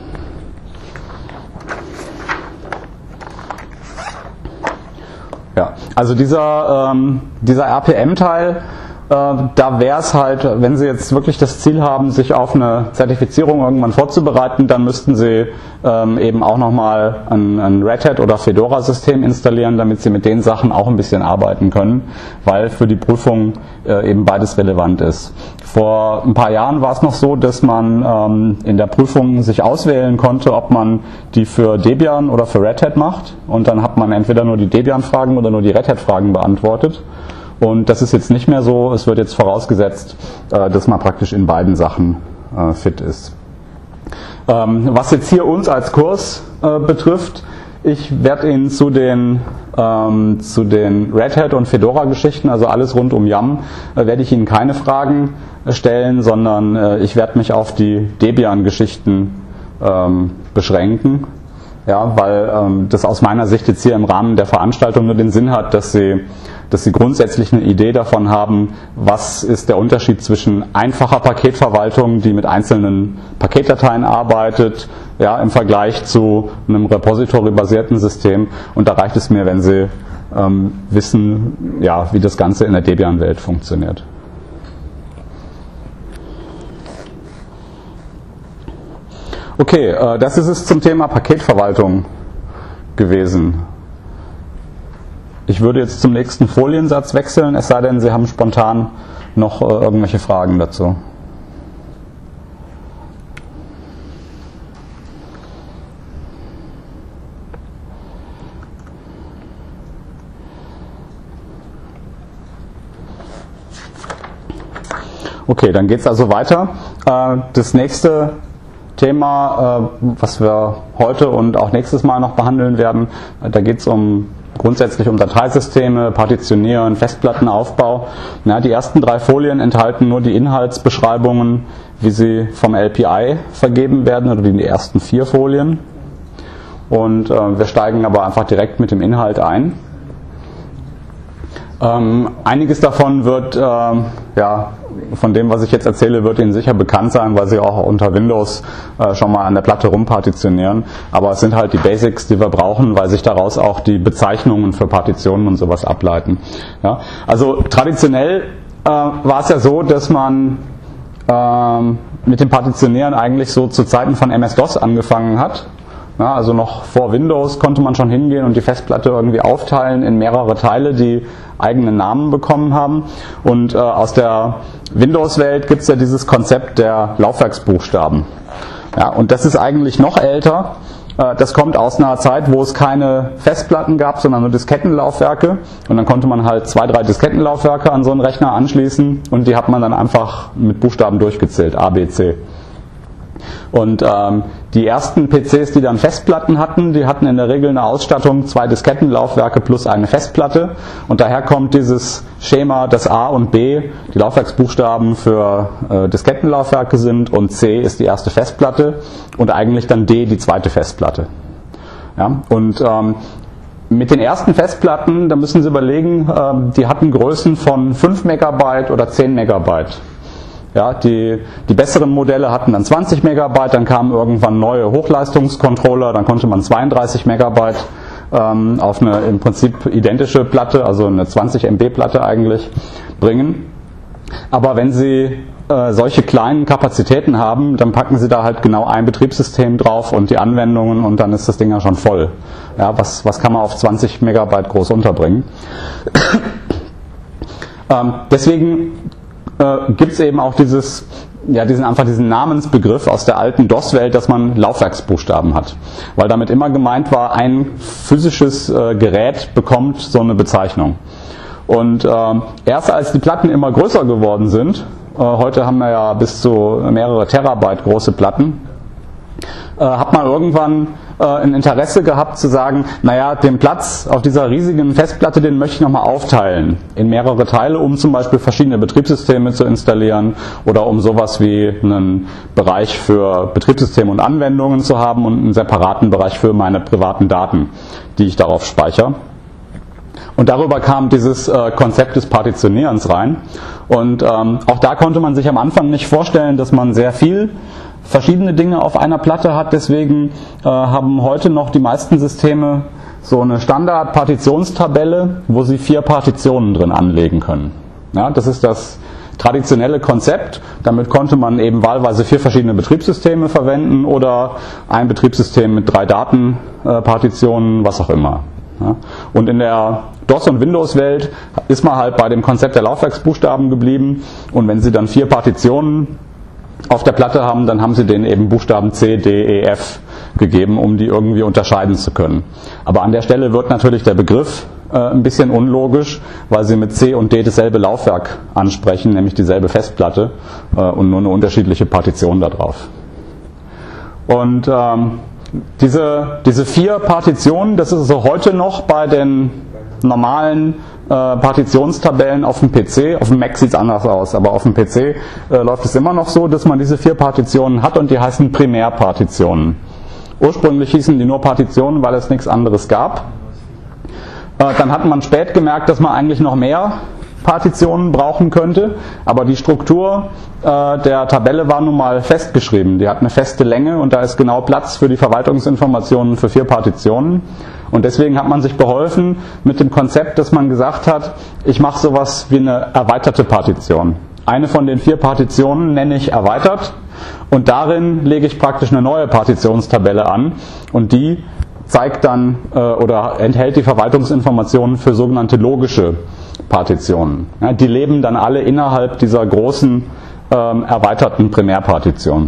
Ja, also dieser, ähm, dieser R P M-Teil, da wäre es halt, wenn Sie jetzt wirklich das Ziel haben, sich auf eine Zertifizierung irgendwann vorzubereiten, dann müssten Sie ähm, eben auch nochmal ein, ein Red Hat oder Fedora-System installieren, damit Sie mit den Sachen auch ein bisschen arbeiten können, weil für die Prüfung äh, eben beides relevant ist. Vor ein paar Jahren war es noch so, dass man ähm, in der Prüfung sich auswählen konnte, ob man die für Debian oder für Red Hat macht, und dann hat man entweder nur die Debian-Fragen oder nur die Red Hat-Fragen beantwortet. Und das ist jetzt nicht mehr so, es wird jetzt vorausgesetzt, dass man praktisch in beiden Sachen fit ist. Was jetzt hier uns als Kurs betrifft, ich werde Ihnen zu den, zu den Red Hat und Fedora-Geschichten, also alles rund um YAM, werde ich Ihnen keine Fragen stellen, sondern ich werde mich auf die Debian-Geschichten beschränken. Ja, weil ähm, das aus meiner Sicht jetzt hier im Rahmen der Veranstaltung nur den Sinn hat, dass Sie, dass Sie grundsätzlich eine Idee davon haben, was ist der Unterschied zwischen einfacher Paketverwaltung, die mit einzelnen Paketdateien arbeitet, ja, im Vergleich zu einem Repository-basierten System. Und da reicht es mir, wenn Sie ähm, wissen, ja, wie das Ganze in der Debian-Welt funktioniert. Okay, äh, das ist es zum Thema Paketverwaltung gewesen. Ich würde jetzt zum nächsten Foliensatz wechseln, es sei denn, Sie haben spontan noch äh, irgendwelche Fragen dazu. Okay, dann geht es also weiter. Äh, das nächste Thema, was wir heute und auch nächstes Mal noch behandeln werden, da geht es um grundsätzlich um Dateisysteme, Partitionieren, Festplattenaufbau. Ja, die ersten drei Folien enthalten nur die Inhaltsbeschreibungen, wie sie vom L P I vergeben werden, oder die ersten vier Folien. und äh, wir steigen aber einfach direkt mit dem Inhalt ein. Ähm, einiges davon wird, äh, ja, von dem, was ich jetzt erzähle, wird Ihnen sicher bekannt sein, weil Sie auch unter Windows äh, schon mal an der Platte rumpartitionieren. Aber es sind halt die Basics, die wir brauchen, weil sich daraus auch die Bezeichnungen für Partitionen und sowas ableiten. Ja? Also traditionell äh, war es ja so, dass man äh, mit dem Partitionieren eigentlich so zu Zeiten von M S-DOS angefangen hat. Ja, also noch vor Windows konnte man schon hingehen und die Festplatte irgendwie aufteilen in mehrere Teile, die eigene Namen bekommen haben. Und äh, aus der Windows-Welt gibt es ja dieses Konzept der Laufwerksbuchstaben. Ja, und das ist eigentlich noch älter. Äh, das kommt aus einer Zeit, wo es keine Festplatten gab, sondern nur Diskettenlaufwerke. Und dann konnte man halt zwei, drei Diskettenlaufwerke an so einen Rechner anschließen und die hat man dann einfach mit Buchstaben durchgezählt, A, B, C. Und ähm, die ersten P Cs, die dann Festplatten hatten, die hatten in der Regel eine Ausstattung, zwei Diskettenlaufwerke plus eine Festplatte. Und daher kommt dieses Schema, dass A und B die Laufwerksbuchstaben für äh, Diskettenlaufwerke sind und C ist die erste Festplatte und eigentlich dann D die zweite Festplatte. Ja, und ähm, mit den ersten Festplatten, da müssen Sie überlegen, ähm, die hatten Größen von fünf Megabyte oder zehn Megabyte. Ja, die, die besseren Modelle hatten dann zwanzig Megabyte, dann kamen irgendwann neue Hochleistungscontroller, dann konnte man zweiunddreißig Megabyte ähm, auf eine im Prinzip identische Platte, also eine zwanzig Megabyte Platte eigentlich, bringen. Aber wenn Sie äh, solche kleinen Kapazitäten haben, dann packen Sie da halt genau ein Betriebssystem drauf und die Anwendungen und dann ist das Ding ja schon voll. Ja, was, was kann man auf zwanzig Megabyte groß unterbringen? ähm, deswegen Äh, gibt es eben auch dieses, ja, diesen, einfach diesen Namensbegriff aus der alten DOS-Welt, dass man Laufwerksbuchstaben hat. Weil damit immer gemeint war, ein physisches äh, Gerät bekommt so eine Bezeichnung. Und äh, erst als die Platten immer größer geworden sind, äh, heute haben wir ja bis zu mehrere Terabyte große Platten, äh, hat man irgendwann äh, ein Interesse gehabt zu sagen, naja, den Platz auf dieser riesigen Festplatte, den möchte ich nochmal aufteilen in mehrere Teile, um zum Beispiel verschiedene Betriebssysteme zu installieren oder um sowas wie einen Bereich für Betriebssysteme und Anwendungen zu haben und einen separaten Bereich für meine privaten Daten, die ich darauf speichere. Und darüber kam dieses äh, Konzept des Partitionierens rein. Und ähm, auch da konnte man sich am Anfang nicht vorstellen, dass man sehr viel verschiedene Dinge auf einer Platte hat. Deswegen äh, haben heute noch die meisten Systeme so eine Standard-Partitionstabelle, wo sie vier Partitionen drin anlegen können. Ja, das ist das traditionelle Konzept. Damit konnte man eben wahlweise vier verschiedene Betriebssysteme verwenden oder ein Betriebssystem mit drei Datenpartitionen, was auch immer. Ja, und in der DOS- und Windows-Welt ist man halt bei dem Konzept der Laufwerksbuchstaben geblieben. Und wenn Sie dann vier Partitionen auf der Platte haben, dann haben Sie denen eben Buchstaben C, D, E, F gegeben, um die irgendwie unterscheiden zu können. Aber an der Stelle wird natürlich der Begriff äh, ein bisschen unlogisch, weil Sie mit C und D dasselbe Laufwerk ansprechen, nämlich dieselbe Festplatte äh, und nur eine unterschiedliche Partition da drauf. Und ähm, diese, diese vier Partitionen, das ist also heute noch bei den normalen äh, Partitionstabellen auf dem P C, auf dem Mac sieht es anders aus, aber auf dem P C äh, läuft es immer noch so, dass man diese vier Partitionen hat und die heißen Primärpartitionen. Ursprünglich hießen die nur Partitionen, weil es nichts anderes gab. Äh, dann hat man spät gemerkt, dass man eigentlich noch mehr Partitionen brauchen könnte, aber die Struktur äh, der Tabelle war nun mal festgeschrieben. Die hat eine feste Länge und da ist genau Platz für die Verwaltungsinformationen für vier Partitionen. Und deswegen hat man sich beholfen mit dem Konzept, dass man gesagt hat, ich mache sowas wie eine erweiterte Partition. Eine von den vier Partitionen nenne ich erweitert und darin lege ich praktisch eine neue Partitionstabelle an und die zeigt dann äh, oder enthält die Verwaltungsinformationen für sogenannte logische Partitionen. Ja, die leben dann alle innerhalb dieser großen ähm, erweiterten Primärpartition.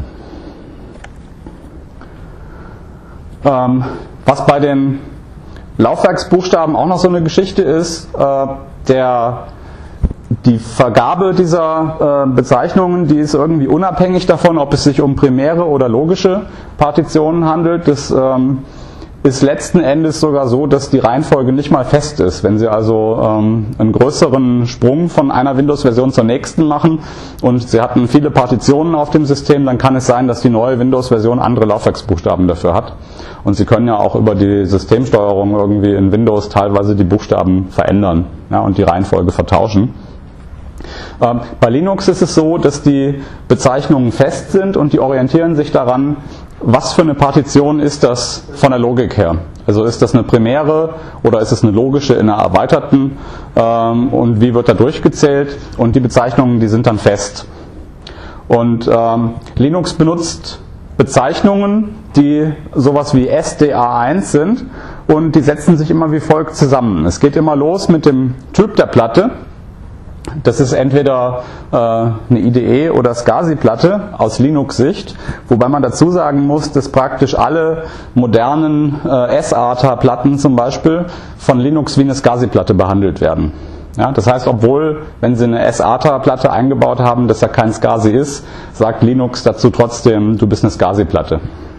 Ähm, was bei den Laufwerksbuchstaben auch noch so eine Geschichte ist, äh, der, die Vergabe dieser äh, Bezeichnungen, die ist irgendwie unabhängig davon, ob es sich um primäre oder logische Partitionen handelt. Das ähm, ist letzten Endes sogar so, dass die Reihenfolge nicht mal fest ist. Wenn Sie also ähm, einen größeren Sprung von einer Windows-Version zur nächsten machen und Sie hatten viele Partitionen auf dem System, dann kann es sein, dass die neue Windows-Version andere Laufwerksbuchstaben dafür hat. Und Sie können ja auch über die Systemsteuerung irgendwie in Windows teilweise die Buchstaben verändern, ja, und die Reihenfolge vertauschen. Ähm, bei Linux ist es so, dass die Bezeichnungen fest sind und die orientieren sich daran, was für eine Partition ist das von der Logik her. Also ist das eine primäre oder ist es eine logische in einer erweiterten, ähm, und wie wird da durchgezählt, und die Bezeichnungen, die sind dann fest. Und ähm, Linux benutzt Bezeichnungen, die sowas wie S D A eins sind, und die setzen sich immer wie folgt zusammen. Es geht immer los mit dem Typ der Platte. Das ist entweder äh, eine I D E oder SCSI-Platte aus Linux-Sicht, wobei man dazu sagen muss, dass praktisch alle modernen äh, S A T A-Platten zum Beispiel von Linux wie eine SCSI-Platte behandelt werden. Ja, das heißt, obwohl, wenn Sie eine S A T A-Platte eingebaut haben, dass ja kein SCSI ist, sagt Linux dazu trotzdem, du bist eine SCSI-Platte.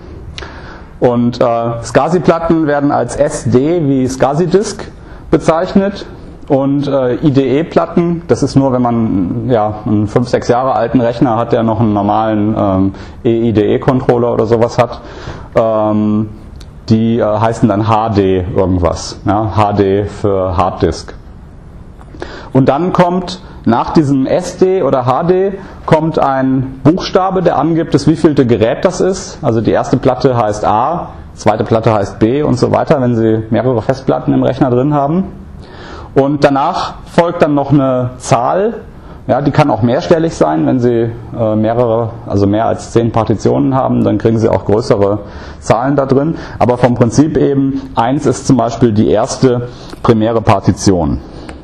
Und äh, SCSI-Platten werden als S D wie SCSI-Disk bezeichnet. Und äh, I D E-Platten, das ist nur, wenn man ja einen fünf, sechs Jahre alten Rechner hat, der noch einen normalen ähm, E I D E-Controller oder sowas hat, ähm, die äh, heißen dann H D irgendwas. Ja, H D für Harddisk. Und dann kommt nach diesem S D oder H D kommt ein Buchstabe, der angibt, das wievielte Gerät das ist. Also die erste Platte heißt A, zweite Platte heißt B und so weiter, wenn Sie mehrere Festplatten im Rechner drin haben. Und danach folgt dann noch eine Zahl, ja, die kann auch mehrstellig sein, wenn Sie äh, mehrere, also mehr als zehn Partitionen haben, dann kriegen Sie auch größere Zahlen da drin. Aber vom Prinzip eben, eins ist zum Beispiel die erste primäre Partition.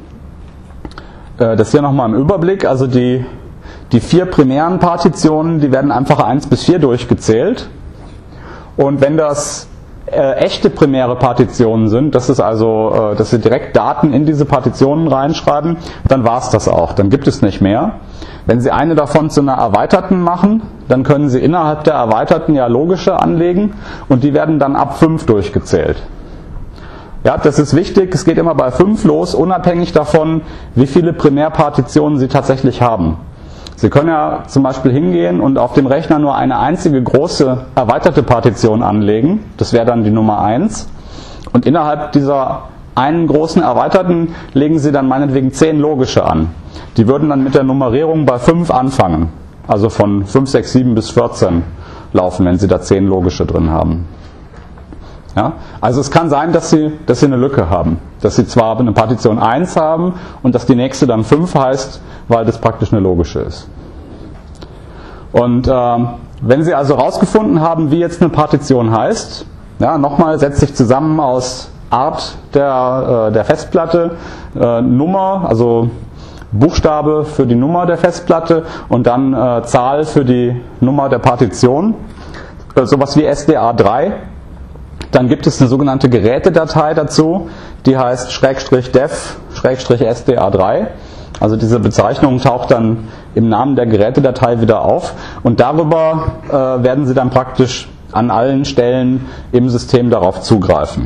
Äh, das hier nochmal im Überblick, also die, die vier primären Partitionen, die werden einfach eins bis vier durchgezählt. Und wenn das Äh, echte primäre Partitionen sind, das ist also, äh, dass Sie direkt Daten in diese Partitionen reinschreiben, dann war es das auch, dann gibt es nicht mehr. Wenn Sie eine davon zu einer erweiterten machen, dann können Sie innerhalb der erweiterten ja logische anlegen und die werden dann ab fünf durchgezählt. Ja, das ist wichtig, es geht immer bei fünf los, unabhängig davon, wie viele Primärpartitionen Sie tatsächlich haben. Sie können ja zum Beispiel hingehen und auf dem Rechner nur eine einzige große erweiterte Partition anlegen. Das wäre dann die Nummer eins. Und innerhalb dieser einen großen erweiterten legen Sie dann meinetwegen zehn logische an. Die würden dann mit der Nummerierung bei fünf anfangen. Also von fünf, sechs, sieben bis vierzehn laufen, wenn Sie da zehn logische drin haben. Ja? Also es kann sein, dass Sie, dass Sie eine Lücke haben. Dass Sie zwar eine Partition eins haben und dass die nächste dann fünf heißt, weil das praktisch eine logische ist. Und ähm, wenn Sie also herausgefunden haben, wie jetzt eine Partition heißt, ja, nochmal, setzt sich zusammen aus Art der, äh, der Festplatte, äh, Nummer, also Buchstabe für die Nummer der Festplatte und dann äh, Zahl für die Nummer der Partition, äh, sowas wie S D A drei. Dann gibt es eine sogenannte Gerätedatei dazu, die heißt Schrägstrich Dev Schrägstrich S D A drei. Also diese Bezeichnung taucht dann im Namen der Gerätedatei wieder auf und darüber äh, werden Sie dann praktisch an allen Stellen im System darauf zugreifen.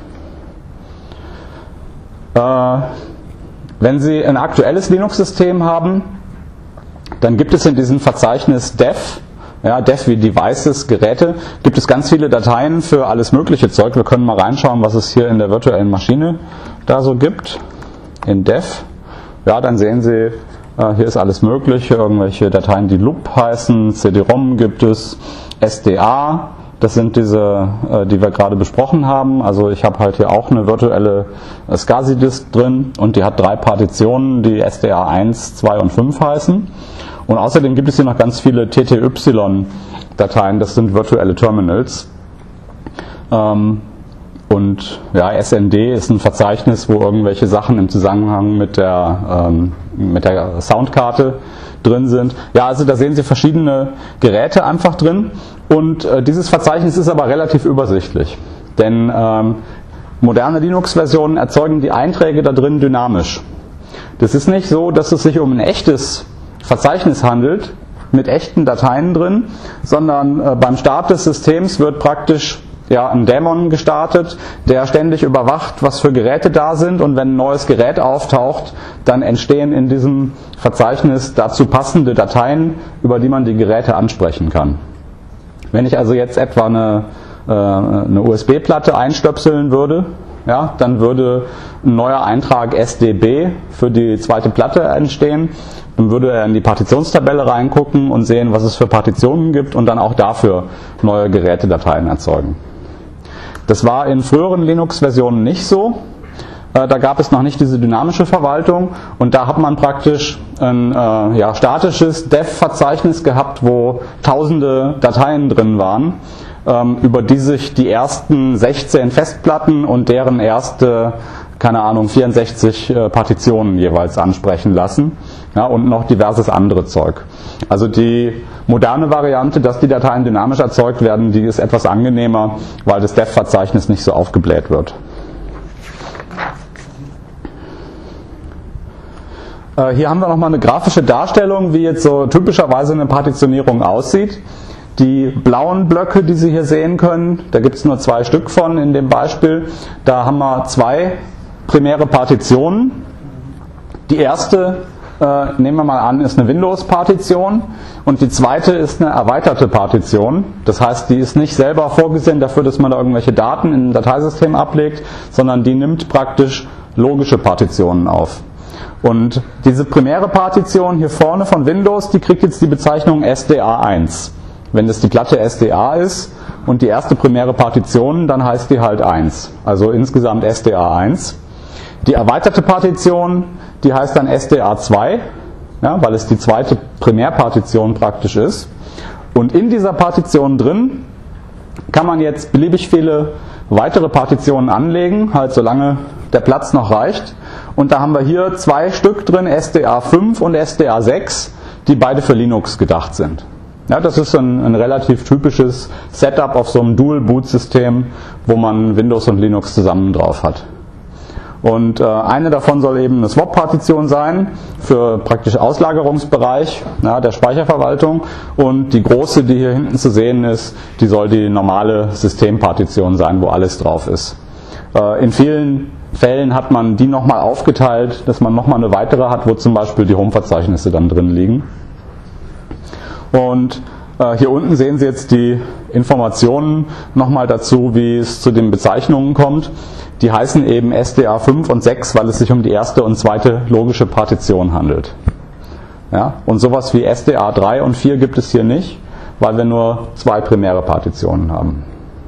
Äh, wenn Sie ein aktuelles Linux-System haben, dann gibt es in diesem Verzeichnis Dev, ja, Dev wie Devices, Geräte, gibt es ganz viele Dateien für alles mögliche Zeug. Wir können mal reinschauen, was es hier in der virtuellen Maschine da so gibt. In Dev. Ja, dann sehen Sie, äh, hier ist alles mögliche, irgendwelche Dateien, die Loop heißen, C D-ROM gibt es, S D A, das sind diese, äh, die wir gerade besprochen haben. Also ich habe halt hier auch eine virtuelle äh, SCSI-Disk drin und die hat drei Partitionen, die S D A eins, zwei und fünf heißen. Und außerdem gibt es hier noch ganz viele T T Y-Dateien, das sind virtuelle Terminals. Ähm, Und ja, S N D ist ein Verzeichnis, wo irgendwelche Sachen im Zusammenhang mit der, ähm, mit der Soundkarte drin sind. Ja, also da sehen Sie verschiedene Geräte einfach drin. Und äh, dieses Verzeichnis ist aber relativ übersichtlich. Denn ähm, moderne Linux-Versionen erzeugen die Einträge da drin dynamisch. Das ist nicht so, dass es sich um ein echtes Verzeichnis handelt, mit echten Dateien drin, sondern äh, beim Start des Systems wird praktisch ja einen Dämon gestartet, der ständig überwacht, was für Geräte da sind, und wenn ein neues Gerät auftaucht, dann entstehen in diesem Verzeichnis dazu passende Dateien, über die man die Geräte ansprechen kann. Wenn ich also jetzt etwa eine, äh, eine U S B-Platte einstöpseln würde, ja, dann würde ein neuer Eintrag S D B für die zweite Platte entstehen. Dann würde er in die Partitionstabelle reingucken und sehen, was es für Partitionen gibt, und dann auch dafür neue Gerätedateien erzeugen. Das war in früheren Linux-Versionen nicht so. Da gab es noch nicht diese dynamische Verwaltung, und da hat man praktisch ein äh, ja, statisches Dev-Verzeichnis gehabt, wo tausende Dateien drin waren, ähm, über die sich die ersten sechzehn Festplatten und deren erste, keine Ahnung, vierundsechzig äh, Partitionen jeweils ansprechen lassen, ja, und noch diverses andere Zeug. Also die moderne Variante, dass die Dateien dynamisch erzeugt werden, die ist etwas angenehmer, weil das Dev-Verzeichnis nicht so aufgebläht wird. Hier haben wir nochmal eine grafische Darstellung, wie jetzt so typischerweise eine Partitionierung aussieht. Die blauen Blöcke, die Sie hier sehen können, da gibt es nur zwei Stück von in dem Beispiel. Da haben wir zwei primäre Partitionen. Die erste, äh, nehmen wir mal an, ist eine Windows-Partition, und die zweite ist eine erweiterte Partition. Das heißt, die ist nicht selber vorgesehen dafür, dass man da irgendwelche Daten in ein Dateisystem ablegt, sondern die nimmt praktisch logische Partitionen auf. Und diese primäre Partition hier vorne von Windows, die kriegt jetzt die Bezeichnung S D A eins. Wenn das die Platte S D A ist und die erste primäre Partition, dann heißt die halt eins. Also insgesamt S D A eins. Die erweiterte Partition, die heißt dann S D A zwei, ja, weil es die zweite Primärpartition praktisch ist. Und in dieser Partition drin kann man jetzt beliebig viele weitere Partitionen anlegen, halt solange der Platz noch reicht. Und da haben wir hier zwei Stück drin, S D A fünf und S D A sechs, die beide für Linux gedacht sind. Ja, das ist ein, ein relativ typisches Setup auf so einem Dual-Boot-System, wo man Windows und Linux zusammen drauf hat. Und äh, eine davon soll eben eine Swap-Partition sein für praktisch Auslagerungsbereich, ja, der Speicherverwaltung, und die große, die hier hinten zu sehen ist, die soll die normale Systempartition sein, wo alles drauf ist. Äh, in vielen Fällen hat man die nochmal aufgeteilt, dass man nochmal eine weitere hat, wo zum Beispiel die Home-Verzeichnisse dann drin liegen. Und äh, hier unten sehen Sie jetzt die Informationen nochmal dazu, wie es zu den Bezeichnungen kommt. Die heißen eben S D A fünf und sechs, weil es sich um die erste und zweite logische Partition handelt. Ja? Und sowas wie S D A drei und vier gibt es hier nicht, weil wir nur zwei primäre Partitionen haben.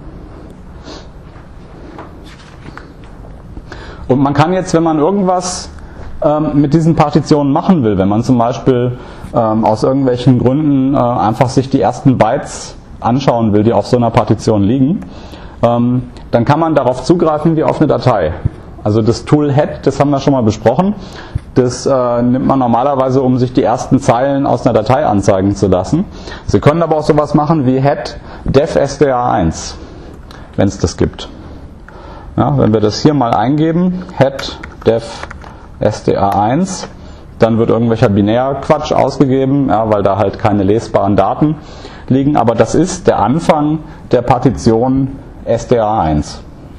Und man kann jetzt, wenn man irgendwas ähm, mit diesen Partitionen machen will, wenn man zum Beispiel ähm, aus irgendwelchen Gründen äh, einfach sich die ersten Bytes anschauen will, die auf so einer Partition liegen, ähm, dann kann man darauf zugreifen wie auf eine Datei. Also das Tool Head, das haben wir schon mal besprochen, das äh, nimmt man normalerweise, um sich die ersten Zeilen aus einer Datei anzeigen zu lassen. Sie können aber auch sowas machen wie Head Dev S D A eins, wenn es das gibt. Ja, wenn wir das hier mal eingeben, Head Dev S D A eins, dann wird irgendwelcher Binärquatsch ausgegeben, ja, weil da halt keine lesbaren Daten liegen, aber das ist der Anfang der Partition S D A eins.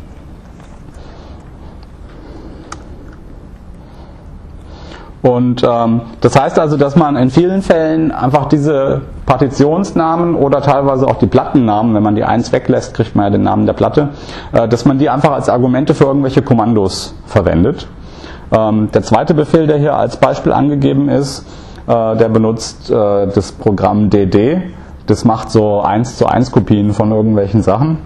Und ähm, das heißt also, dass man in vielen Fällen einfach diese Partitionsnamen oder teilweise auch die Plattennamen, wenn man die eins weglässt, kriegt man ja den Namen der Platte, äh, dass man die einfach als Argumente für irgendwelche Kommandos verwendet. Ähm, der zweite Befehl, der hier als Beispiel angegeben ist, äh, der benutzt äh, das Programm D D. Das macht so eins zu eins Kopien von irgendwelchen Sachen.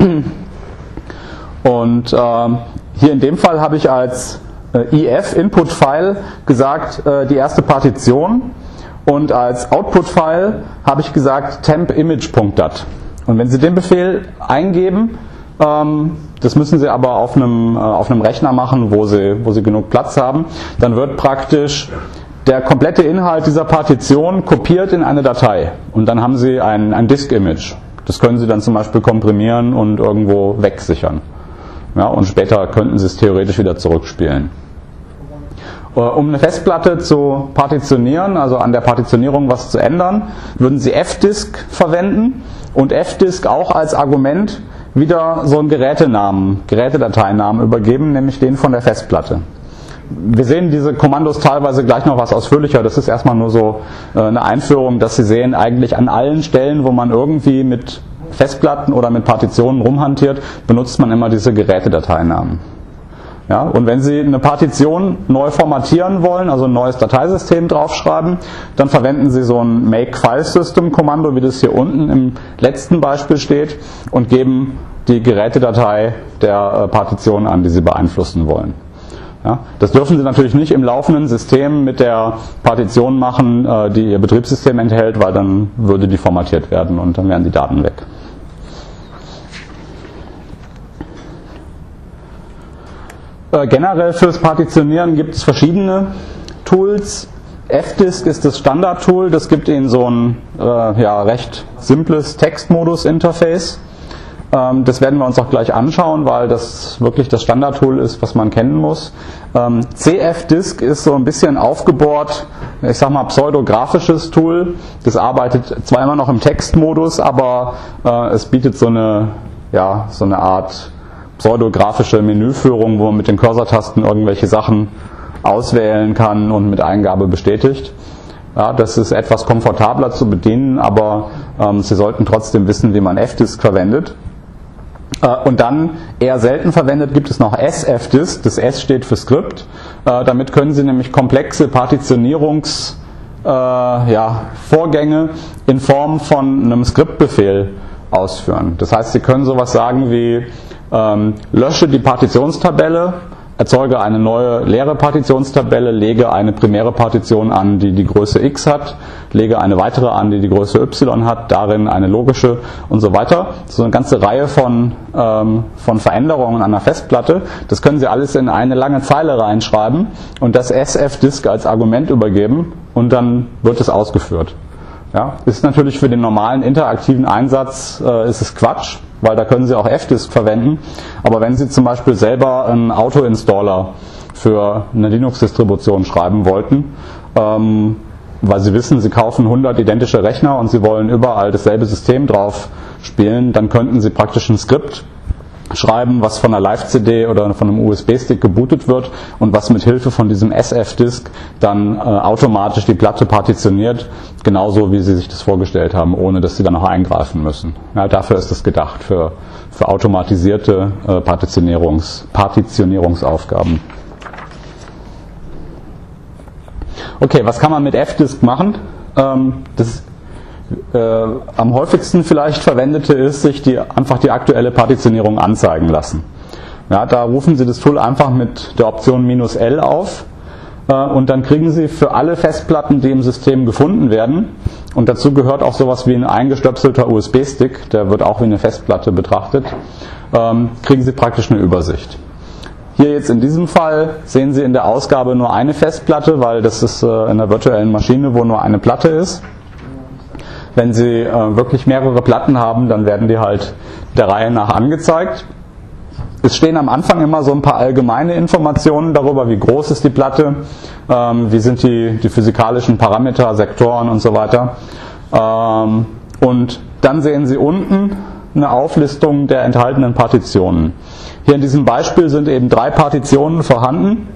Und äh, hier in dem Fall habe ich als I F, Input-File, gesagt, äh, die erste Partition, und als Output-File habe ich gesagt temp-image.dat. Und wenn Sie den Befehl eingeben, ähm, das müssen Sie aber auf einem, äh, auf einem Rechner machen, wo Sie, wo Sie genug Platz haben, dann wird praktisch der komplette Inhalt dieser Partition kopiert in eine Datei. Und dann haben Sie ein, ein Disk-Image. Das können Sie dann zum Beispiel komprimieren und irgendwo wegsichern. Ja, und später könnten Sie es theoretisch wieder zurückspielen. Um eine Festplatte zu partitionieren, also an der Partitionierung was zu ändern, würden Sie Fdisk verwenden und Fdisk auch als Argument wieder so einen Gerätenamen, Gerätedateinamen übergeben, nämlich den von der Festplatte. Wir sehen diese Kommandos teilweise gleich noch was ausführlicher. Das ist erstmal nur so eine Einführung, dass Sie sehen, eigentlich an allen Stellen, wo man irgendwie mit Festplatten oder mit Partitionen rumhantiert, benutzt man immer diese Gerätedateinamen. Ja, und wenn Sie eine Partition neu formatieren wollen, also ein neues Dateisystem draufschreiben, dann verwenden Sie so ein Make-File-System-Kommando, wie das hier unten im letzten Beispiel steht, und geben die Gerätedatei der Partition an, die Sie beeinflussen wollen. Ja, das dürfen Sie natürlich nicht im laufenden System mit der Partition machen, äh, die Ihr Betriebssystem enthält, weil dann würde die formatiert werden und dann wären die Daten weg. Äh, generell fürs Partitionieren gibt es verschiedene Tools. F-Disk ist das Standard-Tool, das gibt Ihnen so ein äh, ja, recht simples Textmodus-Interface. Das werden wir uns auch gleich anschauen, weil das wirklich das Standard-Tool ist, was man kennen muss. C F-Disk ist so ein bisschen aufgebohrt, ich sag mal pseudografisches Tool. Das arbeitet zwar immer noch im Textmodus, aber äh, es bietet so eine, ja, so eine Art pseudografische Menüführung, wo man mit den Cursor-Tasten irgendwelche Sachen auswählen kann und mit Eingabe bestätigt. Ja, das ist etwas komfortabler zu bedienen, aber ähm, Sie sollten trotzdem wissen, wie man F-Disk verwendet. Und dann, eher selten verwendet, gibt es noch S F-Disk. Das S steht für Skript. Damit können Sie nämlich komplexe Partitionierungsvorgänge äh, ja, Vorgänge in Form von einem Skriptbefehl ausführen. Das heißt, Sie können sowas sagen wie ähm, lösche die Partitionstabelle, erzeuge eine neue leere Partitionstabelle, lege eine primäre Partition an, die die Größe x hat, lege eine weitere an, die die Größe y hat, darin eine logische und so weiter. So eine ganze Reihe von, ähm, von Veränderungen an der Festplatte. Das können Sie alles in eine lange Zeile reinschreiben und das S F-Disk als Argument übergeben und dann wird es ausgeführt. Ja, ist natürlich für den normalen interaktiven Einsatz äh, ist es Quatsch, weil da können Sie auch F-Disk verwenden. Aber wenn Sie zum Beispiel selber einen Auto-Installer für eine Linux-Distribution schreiben wollten, ähm, weil Sie wissen, Sie kaufen hundert identische Rechner und Sie wollen überall dasselbe System drauf spielen, dann könnten Sie praktisch ein Skript schreiben, was von einer Live-C D oder von einem U S B-Stick gebootet wird und was mit Hilfe von diesem S F-Disk dann äh, automatisch die Platte partitioniert, genauso wie Sie sich das vorgestellt haben, ohne dass Sie dann noch eingreifen müssen. Ja, dafür ist es gedacht, für, für automatisierte äh, Partitionierungs, Partitionierungsaufgaben. Okay, was kann man mit F-Disk machen? Ähm, das Äh, am häufigsten vielleicht verwendete ist, sich die, einfach die aktuelle Partitionierung anzeigen lassen. Ja, da rufen Sie das Tool einfach mit der Option minus L auf äh, und dann kriegen Sie für alle Festplatten, die im System gefunden werden, und dazu gehört auch sowas wie ein eingestöpselter U S B-Stick, der wird auch wie eine Festplatte betrachtet, ähm, kriegen Sie praktisch eine Übersicht. Hier jetzt in diesem Fall sehen Sie in der Ausgabe nur eine Festplatte, weil das ist äh, in der virtuellen Maschine, wo nur eine Platte ist. Wenn Sie äh, wirklich mehrere Platten haben, dann werden die halt der Reihe nach angezeigt. Es stehen am Anfang immer so ein paar allgemeine Informationen darüber, wie groß ist die Platte, ähm, wie sind die, die physikalischen Parameter, Sektoren und so weiter. Ähm, und dann sehen Sie unten eine Auflistung der enthaltenen Partitionen. Hier in diesem Beispiel sind eben drei Partitionen vorhanden.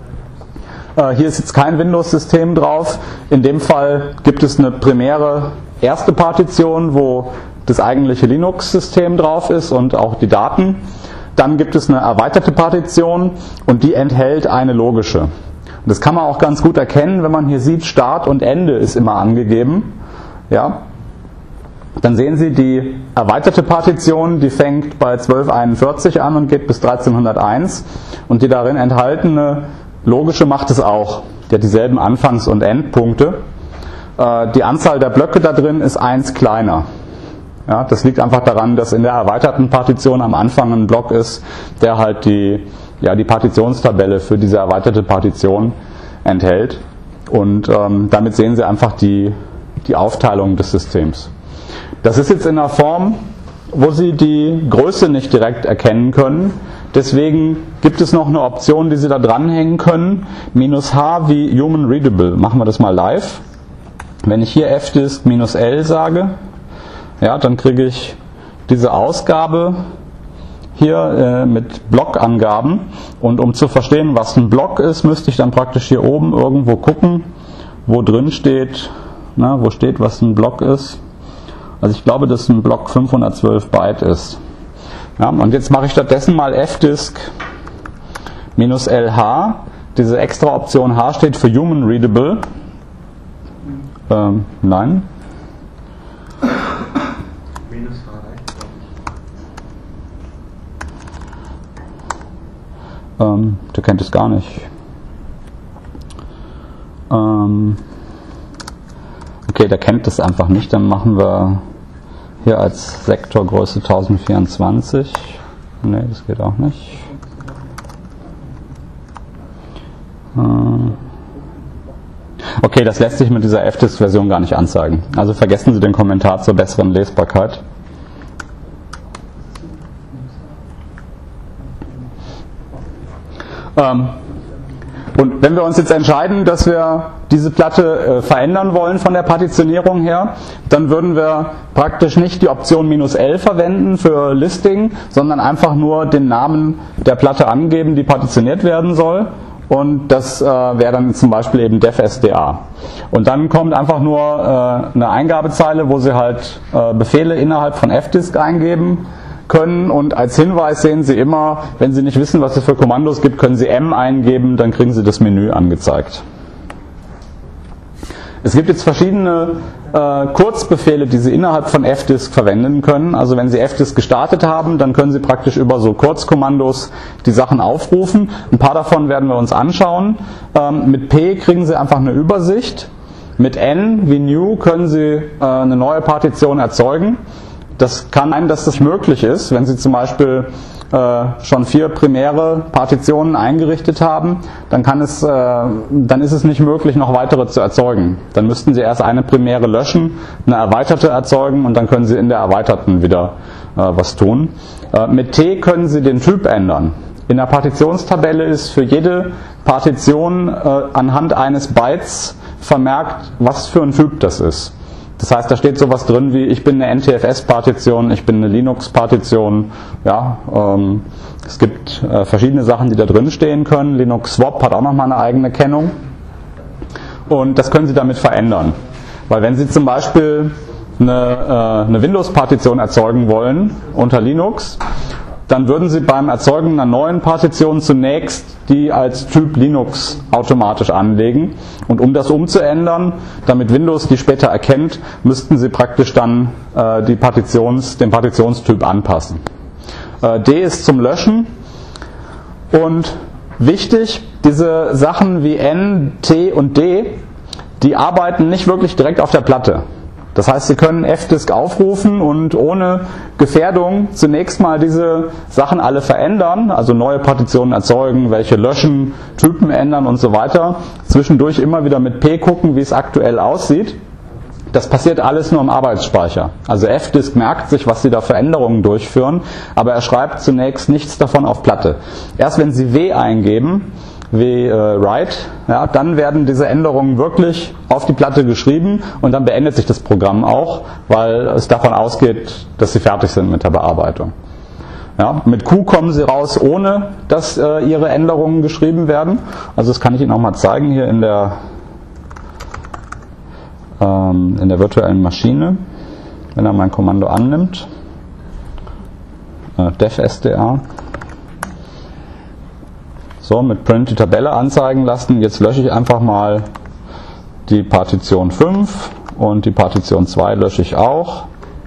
Äh, hier ist jetzt kein Windows-System drauf. In dem Fall gibt es eine primäre erste Partition, wo das eigentliche Linux-System drauf ist und auch die Daten. Dann gibt es eine erweiterte Partition und die enthält eine logische. Das kann man auch ganz gut erkennen, wenn man hier sieht, Start und Ende ist immer angegeben. Ja. Dann sehen Sie die erweiterte Partition, die fängt bei zwölf einundvierzig an und geht bis dreizehnhunderteins und die darin enthaltene logische macht es auch. Die hat dieselben Anfangs- und Endpunkte. Die Anzahl der Blöcke da drin ist eins kleiner. Ja, das liegt einfach daran, dass in der erweiterten Partition am Anfang ein Block ist, der halt die, ja, die Partitionstabelle für diese erweiterte Partition enthält. Und ähm, damit sehen Sie einfach die, die Aufteilung des Systems. Das ist jetzt in einer Form, wo Sie die Größe nicht direkt erkennen können. Deswegen gibt es noch eine Option, die Sie da dranhängen können. Minus H wie Human Readable. Machen wir das mal live. Wenn ich hier F-Disk minus L sage, ja, dann kriege ich diese Ausgabe hier äh, mit Blockangaben. Und um zu verstehen, was ein Block ist, müsste ich dann praktisch hier oben irgendwo gucken, wo drin steht, na, wo steht, was ein Block ist. Also ich glaube, dass ein Block fünfhundertzwölf Byte ist. Ja, und jetzt mache ich stattdessen mal fdisk minus L H. Diese extra Option H steht für Human Readable. Ähm, nein. Minus H reicht, glaube ich. Ähm, der kennt es gar nicht. Ähm, okay, der kennt es einfach nicht. Dann machen wir hier als Sektorgröße tausendvierundzwanzig. Ne, das geht auch nicht. Okay, das lässt sich mit dieser fdisk-Version gar nicht anzeigen. Also vergessen Sie den Kommentar zur besseren Lesbarkeit. Ähm, und wenn wir uns jetzt entscheiden, dass wir diese Platte äh, verändern wollen von der Partitionierung her, dann würden wir praktisch nicht die Option minus L verwenden für Listing, sondern einfach nur den Namen der Platte angeben, die partitioniert werden soll. Und das äh, wäre dann zum Beispiel eben defsda. Und dann kommt einfach nur äh, eine Eingabezeile, wo Sie halt äh, Befehle innerhalb von fdisk eingeben können. Und als Hinweis sehen Sie immer, wenn Sie nicht wissen, was es für Kommandos gibt, können Sie M eingeben, dann kriegen Sie das Menü angezeigt. Es gibt jetzt verschiedene äh, Kurzbefehle, die Sie innerhalb von fdisk verwenden können. Also wenn Sie fdisk gestartet haben, dann können Sie praktisch über so Kurzkommandos die Sachen aufrufen. Ein paar davon werden wir uns anschauen. Ähm, mit P kriegen Sie einfach eine Übersicht. Mit N wie New können Sie äh, eine neue Partition erzeugen. Das kann sein, dass das möglich ist, wenn Sie zum Beispiel äh, schon vier primäre Partitionen eingerichtet haben, dann kann es, äh, dann ist es nicht möglich, noch weitere zu erzeugen. Dann müssten Sie erst eine primäre löschen, eine erweiterte erzeugen und dann können Sie in der erweiterten wieder äh, was tun. Äh, mit T können Sie den Typ ändern. In der Partitionstabelle ist für jede Partition äh, anhand eines Bytes vermerkt, was für ein Typ das ist. Das heißt, da steht sowas drin wie, ich bin eine N T F S-Partition, ich bin eine Linux-Partition. Ja, ähm, es gibt äh, verschiedene Sachen, die da drin stehen können. Linux Swap hat auch nochmal eine eigene Kennung. Und das können Sie damit verändern. Weil wenn Sie zum Beispiel eine, äh, eine Windows-Partition erzeugen wollen unter Linux, dann würden Sie beim Erzeugen einer neuen Partition zunächst die als Typ Linux automatisch anlegen. Und um das umzuändern, damit Windows die später erkennt, müssten Sie praktisch dann äh, die Partitions, den Partitionstyp anpassen. Äh, D ist zum Löschen. Und wichtig, diese Sachen wie N, T und D, die arbeiten nicht wirklich direkt auf der Platte. Das heißt, Sie können fdisk aufrufen und ohne Gefährdung zunächst mal diese Sachen alle verändern, also neue Partitionen erzeugen, welche löschen, Typen ändern und so weiter. Zwischendurch immer wieder mit P gucken, wie es aktuell aussieht. Das passiert alles nur im Arbeitsspeicher. Also fdisk merkt sich, was Sie da für Änderungen durchführen, aber er schreibt zunächst nichts davon auf Platte. Erst wenn Sie W eingeben, wie äh, write, ja, dann werden diese Änderungen wirklich auf die Platte geschrieben und dann beendet sich das Programm auch, weil es davon ausgeht, dass Sie fertig sind mit der Bearbeitung. Ja, mit Q kommen Sie raus, ohne dass äh, Ihre Änderungen geschrieben werden. Also das kann ich Ihnen auch mal zeigen hier in der, ähm, in der virtuellen Maschine, wenn er mein Kommando annimmt. Äh, defsda. So, mit Print die Tabelle anzeigen lassen. Jetzt lösche ich einfach mal die Partition fünf und die Partition zwei lösche ich auch.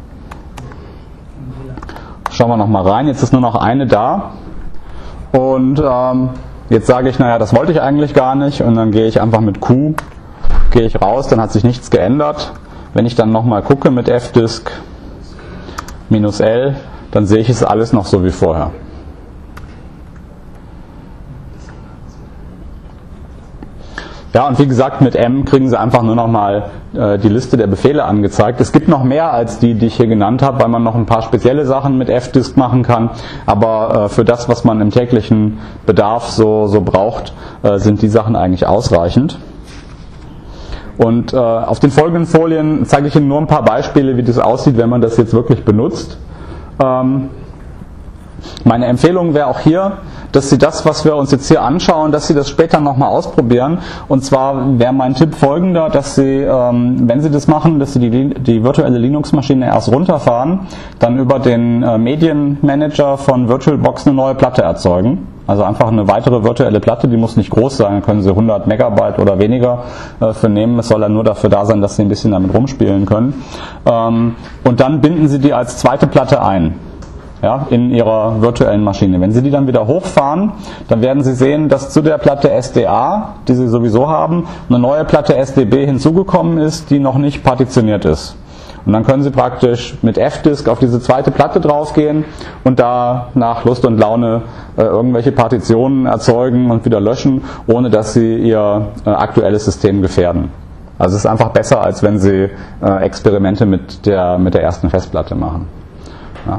Schauen wir nochmal rein. Jetzt ist nur noch eine da. Und ähm, jetzt sage ich, naja, das wollte ich eigentlich gar nicht. Und dann gehe ich einfach mit Q, gehe ich raus, dann hat sich nichts geändert. Wenn ich dann nochmal gucke mit fdisk minus L, dann sehe ich es alles noch so wie vorher. Ja, und wie gesagt, mit M kriegen Sie einfach nur noch mal äh, die Liste der Befehle angezeigt. Es gibt noch mehr als die, die ich hier genannt habe, weil man noch ein paar spezielle Sachen mit fdisk machen kann. Aber äh, für das, was man im täglichen Bedarf so, so braucht, äh, sind die Sachen eigentlich ausreichend. Und äh, auf den folgenden Folien zeige ich Ihnen nur ein paar Beispiele, wie das aussieht, wenn man das jetzt wirklich benutzt. Ähm, Meine Empfehlung wäre auch hier, dass Sie das, was wir uns jetzt hier anschauen, dass Sie das später nochmal ausprobieren. Und zwar wäre mein Tipp folgender, dass Sie, ähm, wenn Sie das machen, dass Sie die, die virtuelle Linux-Maschine erst runterfahren, dann über den äh, Medienmanager von VirtualBox eine neue Platte erzeugen. Also einfach eine weitere virtuelle Platte, die muss nicht groß sein, da können Sie hundert Megabyte oder weniger äh, für nehmen. Es soll dann nur dafür da sein, dass Sie ein bisschen damit rumspielen können. Ähm, und dann binden Sie die als zweite Platte ein. Ja, in Ihrer virtuellen Maschine. Wenn Sie die dann wieder hochfahren, dann werden Sie sehen, dass zu der Platte S D A, die Sie sowieso haben, eine neue Platte S D B hinzugekommen ist, die noch nicht partitioniert ist. Und dann können Sie praktisch mit F-Disk auf diese zweite Platte draufgehen und da nach Lust und Laune äh, irgendwelche Partitionen erzeugen und wieder löschen, ohne dass Sie Ihr äh, aktuelles System gefährden. Also es ist einfach besser, als wenn Sie äh, Experimente mit der, mit der ersten Festplatte machen. Ja.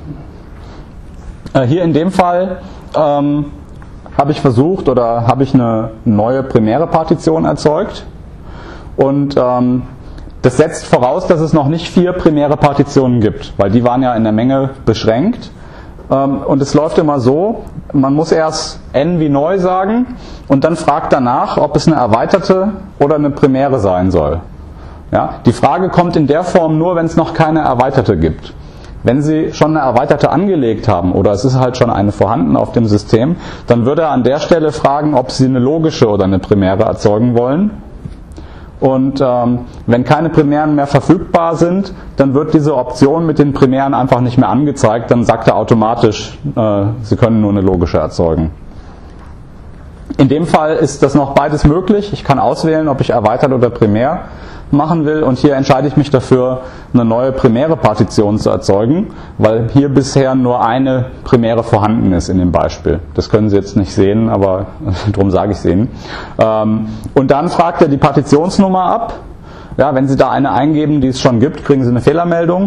Hier in dem Fall ähm, habe ich versucht oder habe ich eine neue primäre Partition erzeugt und ähm, das setzt voraus, dass es noch nicht vier primäre Partitionen gibt, weil die waren ja in der Menge beschränkt ähm, und es läuft immer so, man muss erst n wie neu sagen und dann fragt danach, ob es eine erweiterte oder eine primäre sein soll. Ja? Die Frage kommt in der Form nur, wenn es noch keine erweiterte gibt. Wenn Sie schon eine erweiterte angelegt haben oder es ist halt schon eine vorhanden auf dem System, dann würde er an der Stelle fragen, ob Sie eine logische oder eine primäre erzeugen wollen. Und ähm, wenn keine Primären mehr verfügbar sind, dann wird diese Option mit den Primären einfach nicht mehr angezeigt. Dann sagt er automatisch, äh, Sie können nur eine logische erzeugen. In dem Fall ist das noch beides möglich. Ich kann auswählen, ob ich erweitert oder primär machen will und hier entscheide ich mich dafür, eine neue primäre Partition zu erzeugen, weil hier bisher nur eine primäre vorhanden ist in dem Beispiel. Das können Sie jetzt nicht sehen, aber darum sage ich es Ihnen. Und dann fragt er die Partitionsnummer ab. Ja, wenn Sie da eine eingeben, die es schon gibt, kriegen Sie eine Fehlermeldung.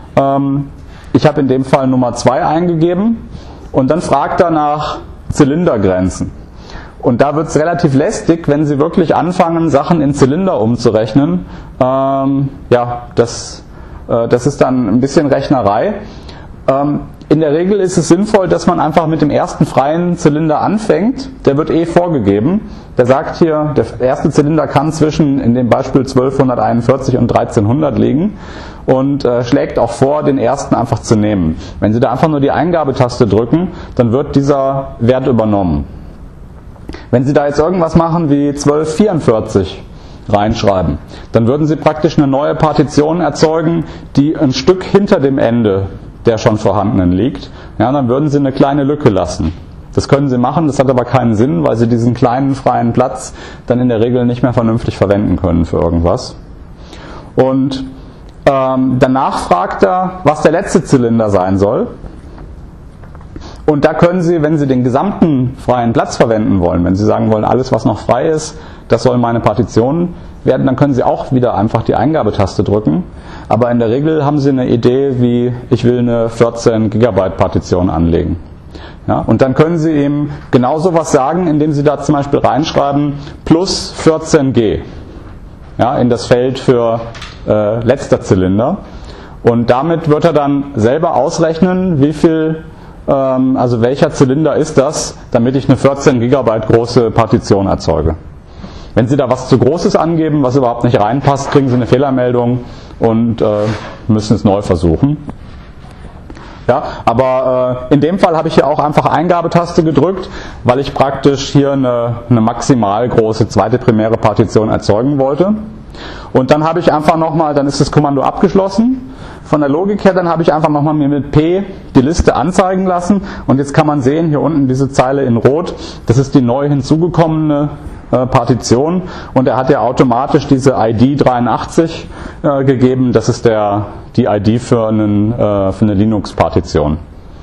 Ich habe in dem Fall Nummer zwei eingegeben und dann fragt er nach Zylindergrenzen. Und da wird es relativ lästig, wenn Sie wirklich anfangen, Sachen in Zylinder umzurechnen. Ähm, ja, das, äh, das ist dann ein bisschen Rechnerei. Ähm, in der Regel ist es sinnvoll, dass man einfach mit dem ersten freien Zylinder anfängt. Der wird eh vorgegeben. Der sagt hier, der erste Zylinder kann zwischen, in dem Beispiel zwölfhunderteinundvierzig und dreizehnhundert liegen und äh, schlägt auch vor, den ersten einfach zu nehmen. Wenn Sie da einfach nur die Eingabetaste drücken, dann wird dieser Wert übernommen. Wenn Sie da jetzt irgendwas machen wie zwölfhundertvierundvierzig reinschreiben, dann würden Sie praktisch eine neue Partition erzeugen, die ein Stück hinter dem Ende der schon vorhandenen liegt. Ja, dann würden Sie eine kleine Lücke lassen. Das können Sie machen, das hat aber keinen Sinn, weil Sie diesen kleinen freien Platz dann in der Regel nicht mehr vernünftig verwenden können für irgendwas. Und ähm, danach fragt er, was der letzte Zylinder sein soll. Und da können Sie, wenn Sie den gesamten freien Platz verwenden wollen, wenn Sie sagen wollen, alles was noch frei ist, das soll meine Partition werden, dann können Sie auch wieder einfach die Eingabetaste drücken. Aber in der Regel haben Sie eine Idee wie, ich will eine vierzehn Gigabyte Partition anlegen. Ja, und dann können Sie ihm genau so was sagen, indem Sie da zum Beispiel reinschreiben, plus vierzehn G. Ja, in das Feld für äh, letzter Zylinder. Und damit wird er dann selber ausrechnen, wie viel also welcher Zylinder ist das, damit ich eine vierzehn Gigabyte große Partition erzeuge. Wenn Sie da was zu Großes angeben, was überhaupt nicht reinpasst, kriegen Sie eine Fehlermeldung und äh, müssen es neu versuchen. Ja, aber äh, in dem Fall habe ich hier auch einfach Eingabetaste gedrückt, weil ich praktisch hier eine, eine maximal große zweite primäre Partition erzeugen wollte. Und dann habe ich einfach nochmal, dann ist das Kommando abgeschlossen. Von der Logik her, dann habe ich einfach nochmal mir mit P die Liste anzeigen lassen. Und jetzt kann man sehen, hier unten diese Zeile in Rot, das ist die neu hinzugekommene äh, Partition. Und er hat ja automatisch diese I D dreiundachtzig äh, gegeben. Das ist der, die I D für, einen, äh, für eine Linux-Partition.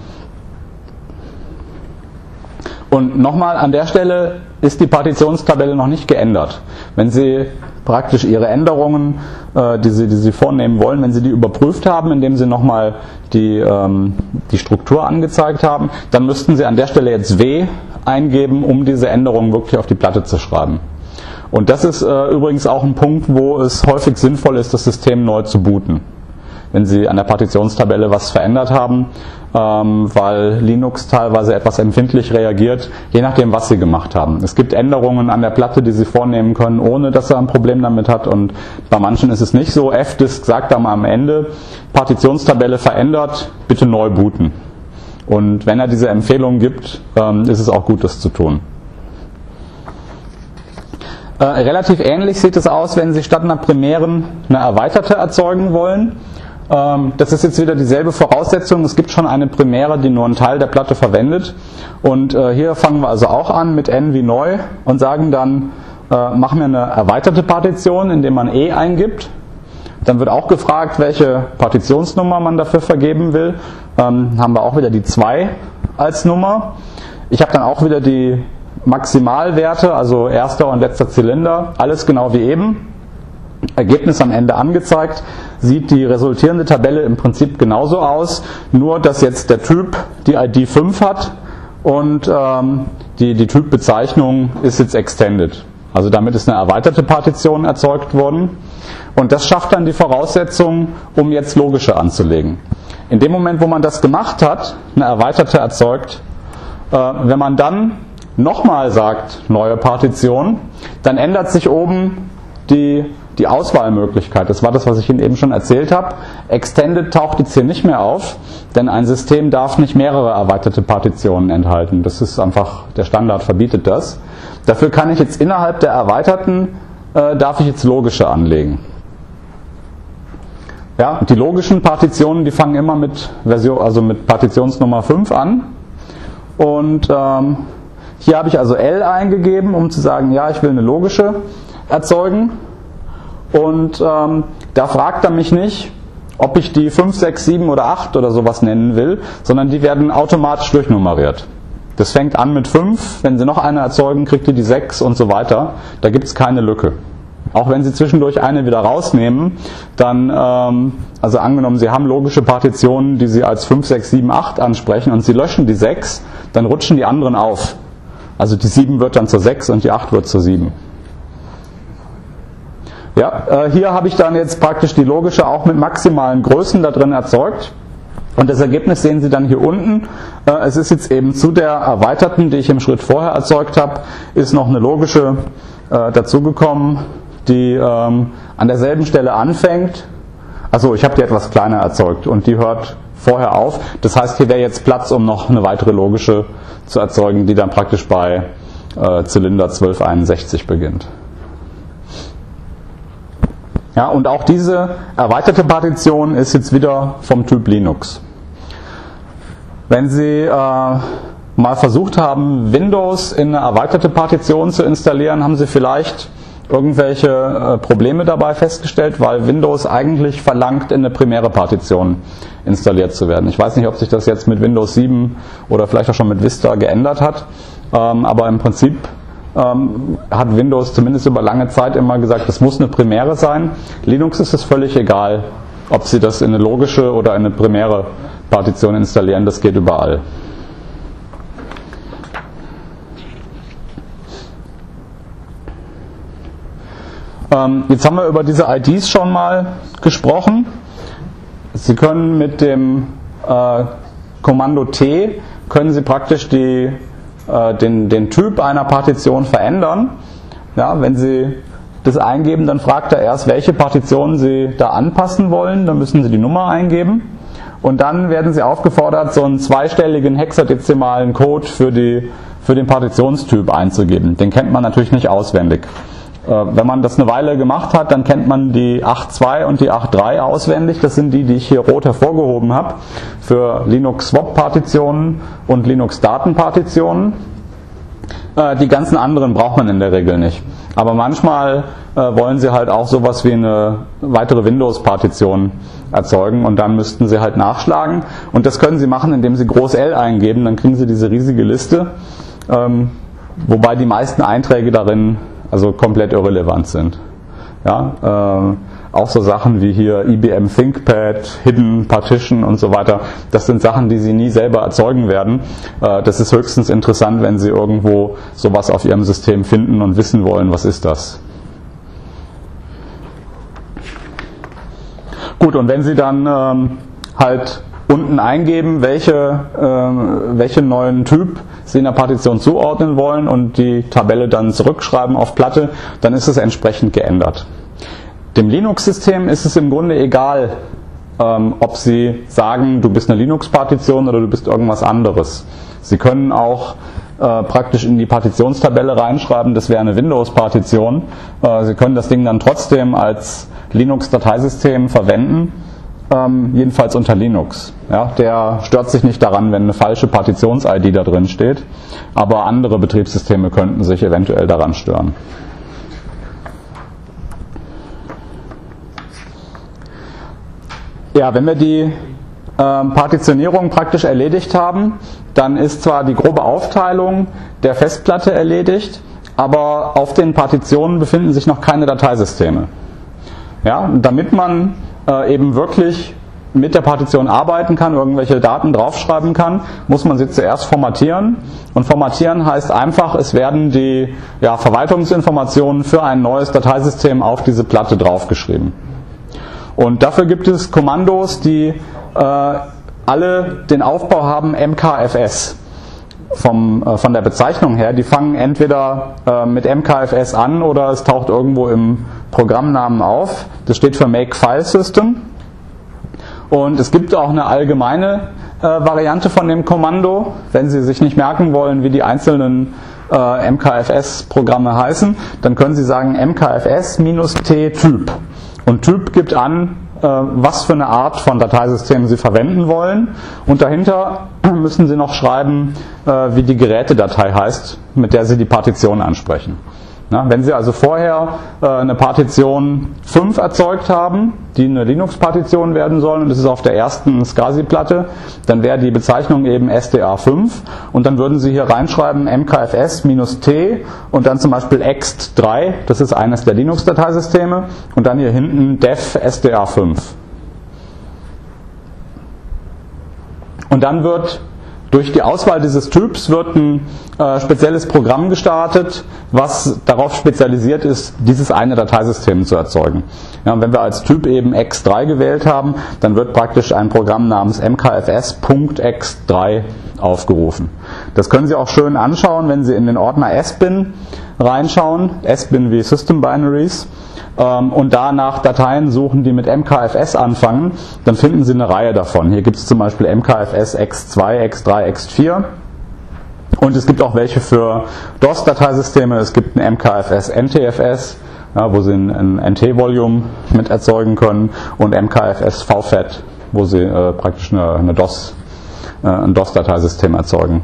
Und nochmal an der Stelle ist die Partitionstabelle noch nicht geändert. Wenn Sie praktisch Ihre Änderungen, äh, die, Sie, die Sie vornehmen wollen, wenn Sie die überprüft haben, indem Sie nochmal die, ähm, die Struktur angezeigt haben, dann müssten Sie an der Stelle jetzt W eingeben, um diese Änderungen wirklich auf die Platte zu schreiben. Und das ist äh, übrigens auch ein Punkt, wo es häufig sinnvoll ist, das System neu zu booten. Wenn Sie an der Partitionstabelle was verändert haben, ähm, weil Linux teilweise etwas empfindlich reagiert, je nachdem, was Sie gemacht haben. Es gibt Änderungen an der Platte, die Sie vornehmen können, ohne dass er ein Problem damit hat, und bei manchen ist es nicht so. Fdisk sagt dann am Ende, Partitionstabelle verändert, bitte neu booten. Und wenn er diese Empfehlung gibt, ähm, ist es auch gut, das zu tun. Äh, relativ ähnlich sieht es aus, wenn Sie statt einer primären eine erweiterte erzeugen wollen. Ähm, das ist jetzt wieder dieselbe Voraussetzung. Es gibt schon eine primäre, die nur einen Teil der Platte verwendet. Und äh, hier fangen wir also auch an mit n wie neu und sagen dann, äh, machen wir eine erweiterte Partition, indem man e eingibt. Dann wird auch gefragt, welche Partitionsnummer man dafür vergeben will. Ähm, haben wir auch wieder die zwei als Nummer. Ich habe dann auch wieder die Maximalwerte, also erster und letzter Zylinder, alles genau wie eben. Ergebnis am Ende angezeigt, sieht die resultierende Tabelle im Prinzip genauso aus, nur dass jetzt der Typ die I D fünf hat und ähm, die, die Typbezeichnung ist jetzt extended. Also damit ist eine erweiterte Partition erzeugt worden, und das schafft dann die Voraussetzung, um jetzt logische anzulegen. In dem Moment, wo man das gemacht hat, eine erweiterte erzeugt, äh, wenn man dann nochmal sagt, neue Partition, dann ändert sich oben die, die Auswahlmöglichkeit. Das war das, was ich Ihnen eben schon erzählt habe. Extended taucht jetzt hier nicht mehr auf, denn ein System darf nicht mehrere erweiterte Partitionen enthalten. Das ist einfach, der Standard verbietet das. Dafür kann ich jetzt innerhalb der erweiterten, äh, darf ich jetzt logische anlegen. Ja, die logischen Partitionen, die fangen immer mit Version, also mit Partitionsnummer fünf an. Und ähm, hier habe ich also L eingegeben, um zu sagen, ja, ich will eine logische erzeugen. Und ähm, da fragt er mich nicht, ob ich die fünf, sechs, sieben oder acht oder sowas nennen will, sondern die werden automatisch durchnummeriert. Das fängt an mit fünf, wenn Sie noch eine erzeugen, kriegt ihr die sechs und so weiter. Da gibt es keine Lücke. Auch wenn Sie zwischendurch eine wieder rausnehmen, dann, ähm, also angenommen, Sie haben logische Partitionen, die Sie als fünf, sechs, sieben, acht ansprechen und Sie löschen die sechs, dann rutschen die anderen auf. Also die sieben wird dann zur sechs und die acht wird zur sieben. Ja, äh, hier habe ich dann jetzt praktisch die logische auch mit maximalen Größen da drin erzeugt. Und das Ergebnis sehen Sie dann hier unten. Äh, es ist jetzt eben zu der erweiterten, die ich im Schritt vorher erzeugt habe, ist noch eine logische äh, dazugekommen, die ähm, an derselben Stelle anfängt. Also ich habe die etwas kleiner erzeugt und die hört vorher auf. Das heißt, hier wäre jetzt Platz, um noch eine weitere logische zu erzeugen, die dann praktisch bei äh, Zylinder zwölf einundsechzig beginnt. Ja, und auch diese erweiterte Partition ist jetzt wieder vom Typ Linux. Wenn Sie äh, mal versucht haben, Windows in eine erweiterte Partition zu installieren, haben Sie vielleicht irgendwelche äh, Probleme dabei festgestellt, weil Windows eigentlich verlangt, in eine primäre Partition installiert zu werden. Ich weiß nicht, ob sich das jetzt mit Windows sieben oder vielleicht auch schon mit Vista geändert hat, ähm, aber im Prinzip ähm, hat Windows zumindest über lange Zeit immer gesagt, das muss eine primäre sein. Linux ist es völlig egal, ob Sie das in eine logische oder in eine primäre Partition installieren, das geht überall. Ähm, jetzt haben wir über diese I Ds schon mal gesprochen. Sie können mit dem äh, Kommando T können Sie praktisch die, äh, den, den Typ einer Partition verändern. Ja, wenn Sie das eingeben, dann fragt er erst, welche Partition Sie da anpassen wollen. Dann müssen Sie die Nummer eingeben. Und dann werden Sie aufgefordert, so einen zweistelligen hexadezimalen Code für, die, für den Partitionstyp einzugeben. Den kennt man natürlich nicht auswendig. Wenn man das eine Weile gemacht hat, dann kennt man die acht Punkt zwei und die acht Punkt drei auswendig. Das sind die, die ich hier rot hervorgehoben habe, für Linux-Swap-Partitionen und Linux-Daten-Partitionen. Die ganzen anderen braucht man in der Regel nicht. Aber manchmal wollen Sie halt auch sowas wie eine weitere Windows-Partition erzeugen und dann müssten Sie halt nachschlagen. Und das können Sie machen, indem Sie Groß L eingeben, dann kriegen Sie diese riesige Liste, wobei die meisten Einträge darin also komplett irrelevant sind. Ja, äh, auch so Sachen wie hier I B M ThinkPad, Hidden Partition und so weiter, das sind Sachen, die Sie nie selber erzeugen werden. Äh, das ist höchstens interessant, wenn Sie irgendwo sowas auf Ihrem System finden und wissen wollen, was ist das. Gut, und wenn Sie dann ähm, halt unten eingeben, welche, äh, welchen neuen Typ Sie in der Partition zuordnen wollen und die Tabelle dann zurückschreiben auf Platte, dann ist es entsprechend geändert. Dem Linux-System ist es im Grunde egal, ähm, ob Sie sagen, du bist eine Linux-Partition oder du bist irgendwas anderes. Sie können auch äh, praktisch in die Partitionstabelle reinschreiben, das wäre eine Windows-Partition. Äh, Sie können das Ding dann trotzdem als Linux-Dateisystem verwenden, ähm, jedenfalls unter Linux. Ja, der stört sich nicht daran, wenn eine falsche Partitions-I D da drin steht, aber andere Betriebssysteme könnten sich eventuell daran stören. Ja, wenn wir die ähm, Partitionierung praktisch erledigt haben, dann ist zwar die grobe Aufteilung der Festplatte erledigt, aber auf den Partitionen befinden sich noch keine Dateisysteme. Ja, und damit man äh, eben wirklich mit der Partition arbeiten kann, irgendwelche Daten draufschreiben kann, muss man sie zuerst formatieren. Und formatieren heißt einfach, es werden die ja, Verwaltungsinformationen für ein neues Dateisystem auf diese Platte draufgeschrieben. Und dafür gibt es Kommandos, die äh, alle den Aufbau haben M K F S. Vom, äh, von der Bezeichnung her, die fangen entweder äh, mit M K F S an oder es taucht irgendwo im Programmnamen auf. Das steht für Make File System. Und es gibt auch eine allgemeine äh, Variante von dem Kommando, wenn Sie sich nicht merken wollen, wie die einzelnen äh, M K F S-Programme heißen, dann können Sie sagen M K F S-T Typ. Und Typ gibt an, äh, was für eine Art von Dateisystem Sie verwenden wollen. Und dahinter müssen Sie noch schreiben, äh, wie die Gerätedatei heißt, mit der Sie die Partition ansprechen. Na, wenn Sie also vorher äh, eine Partition fünf erzeugt haben, die eine Linux-Partition werden soll, und das ist auf der ersten SCSI-Platte, dann wäre die Bezeichnung eben S D A fünf und dann würden Sie hier reinschreiben M K F S-T und dann zum Beispiel ext drei, das ist eines der Linux-Dateisysteme, und dann hier hinten def S D A fünf. Und dann wird durch die Auswahl dieses Typs wird ein äh, spezielles Programm gestartet, was darauf spezialisiert ist, dieses eine Dateisystem zu erzeugen. Ja, und wenn wir als Typ eben ext drei gewählt haben, dann wird praktisch ein Programm namens M K F S Punkt ext drei aufgerufen. Das können Sie auch schön anschauen, wenn Sie in den Ordner S bin reinschauen, S bin wie System Binaries, ähm, und da nach Dateien suchen, die mit M K F S anfangen, dann finden Sie eine Reihe davon. Hier gibt es zum Beispiel M K F S ext zwei, ext drei, ext vier. Und es gibt auch welche für DOS-Dateisysteme. Es gibt ein M K F S N T F S, ja, wo Sie ein, ein N T-Volume mit erzeugen können, und M K F S V F A T, wo Sie äh, praktisch eine, eine DOS, äh, ein DOS-Dateisystem erzeugen.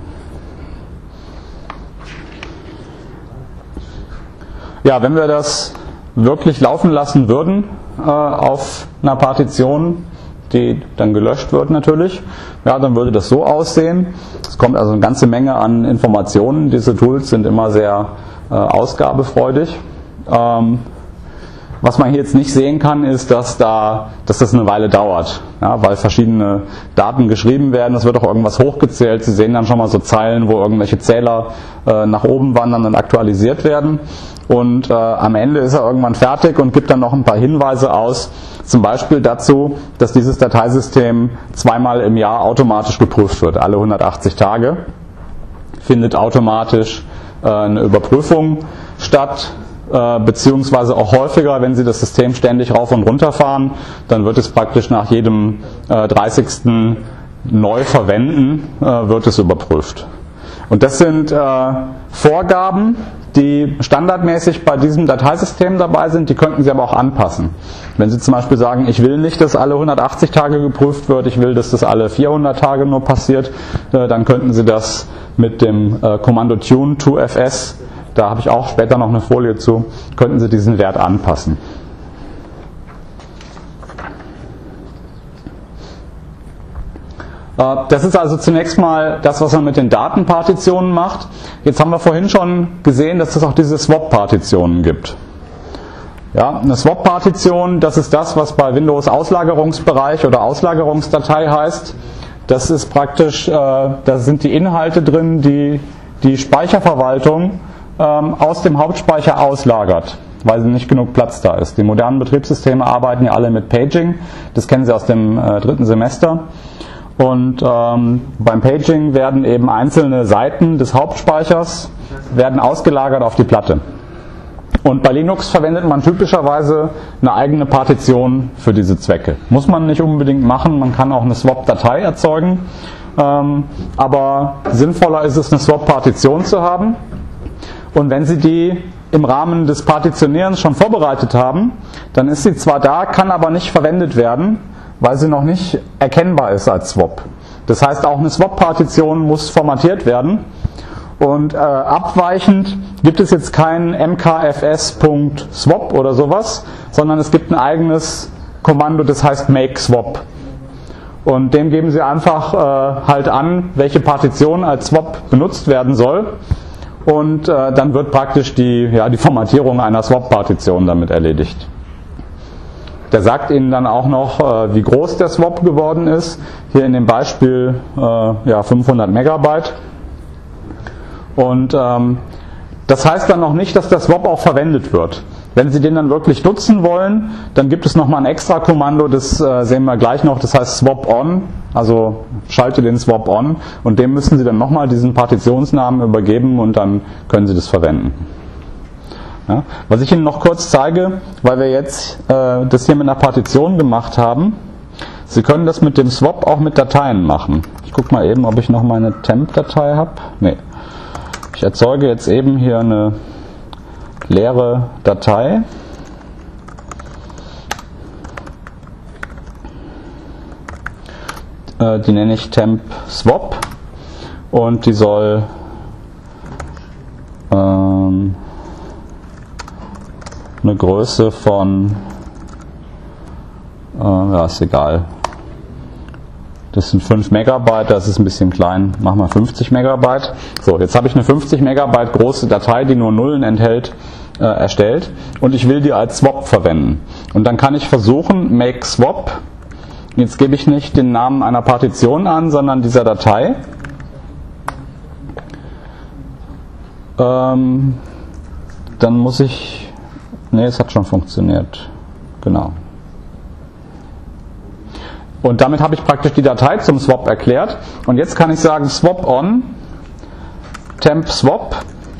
Ja, wenn wir das wirklich laufen lassen würden äh, auf einer Partition, die dann gelöscht wird natürlich, ja, dann würde das so aussehen. Es kommt also eine ganze Menge an Informationen. Diese Tools sind immer sehr äh, ausgabefreudig. Ähm, was man hier jetzt nicht sehen kann, ist, dass, da, dass das eine Weile dauert, ja, weil verschiedene Daten geschrieben werden. Es wird auch irgendwas hochgezählt. Sie sehen dann schon mal so Zeilen, wo irgendwelche Zähler äh, nach oben wandern und aktualisiert werden. Und äh, am Ende ist er irgendwann fertig und gibt dann noch ein paar Hinweise aus, zum Beispiel dazu, dass dieses Dateisystem zweimal im Jahr automatisch geprüft wird. Alle hundertachtzig Tage findet automatisch äh, eine Überprüfung statt, äh, beziehungsweise auch häufiger, wenn Sie das System ständig rauf und runter fahren, dann wird es praktisch nach jedem äh, dreißigsten Neuverwenden äh, wird es überprüft. Und das sind äh, Vorgaben, die standardmäßig bei diesem Dateisystem dabei sind, die könnten Sie aber auch anpassen. Wenn Sie zum Beispiel sagen, ich will nicht, dass alle hundertachtzig Tage geprüft wird, ich will, dass das alle vierhundert Tage nur passiert, äh, dann könnten Sie das mit dem äh, Kommando tune to F S, da habe ich auch später noch eine Folie zu, könnten Sie diesen Wert anpassen. Das ist also zunächst mal das, was man mit den Datenpartitionen macht. Jetzt haben wir vorhin schon gesehen, dass es auch diese Swap-Partitionen gibt. Ja, eine Swap-Partition, das ist das, was bei Windows Auslagerungsbereich oder Auslagerungsdatei heißt. Das ist praktisch, äh, da sind die Inhalte drin, die die Speicherverwaltung ähm, aus dem Hauptspeicher auslagert, weil nicht genug Platz da ist. Die modernen Betriebssysteme arbeiten ja alle mit Paging, das kennen Sie aus dem äh, dritten Semester. Und ähm, beim Paging werden eben einzelne Seiten des Hauptspeichers werden ausgelagert auf die Platte. Und bei Linux verwendet man typischerweise eine eigene Partition für diese Zwecke. Muss man nicht unbedingt machen, man kann auch eine Swap-Datei erzeugen. Ähm, aber sinnvoller ist es, eine Swap-Partition zu haben. Und wenn Sie die im Rahmen des Partitionierens schon vorbereitet haben, dann ist sie zwar da, kann aber nicht verwendet werden, weil sie noch nicht erkennbar ist als Swap. Das heißt, auch eine Swap-Partition muss formatiert werden. Und äh, abweichend gibt es jetzt kein mkfs.swap oder sowas, sondern es gibt ein eigenes Kommando, das heißt make swap. Und dem geben Sie einfach äh, halt an, welche Partition als Swap benutzt werden soll. Und äh, dann wird praktisch die, ja, die Formatierung einer Swap-Partition damit erledigt. Der sagt Ihnen dann auch noch, äh, wie groß der Swap geworden ist. Hier in dem Beispiel äh, ja, fünfhundert Megabyte. Und ähm, das heißt dann noch nicht, dass der Swap auch verwendet wird. Wenn Sie den dann wirklich nutzen wollen, dann gibt es nochmal ein extra Kommando, das äh, sehen wir gleich noch, das heißt swap on, also schalte den Swap on, und dem müssen Sie dann nochmal diesen Partitionsnamen übergeben und dann können Sie das verwenden. Ja, was ich Ihnen noch kurz zeige, weil wir jetzt äh, das hier mit einer Partition gemacht haben, Sie können das mit dem Swap auch mit Dateien machen. Ich gucke mal eben, ob ich noch meine Temp-Datei habe. Nee. Ich erzeuge jetzt eben hier eine leere Datei. Äh, die nenne ich temp swap und die soll ähm, eine Größe von, äh, ja, ist egal. Das sind fünf Megabyte, das ist ein bisschen klein, machen wir fünfzig Megabyte. So, jetzt habe ich eine fünfzig Megabyte große Datei, die nur Nullen enthält, äh, erstellt, und ich will die als Swap verwenden. Und dann kann ich versuchen, make swap, jetzt gebe ich nicht den Namen einer Partition an, sondern dieser Datei. Ähm, dann muss ich, nee, es hat schon funktioniert, genau. Und damit habe ich praktisch die Datei zum Swap erklärt. Und jetzt kann ich sagen swap on temp swap.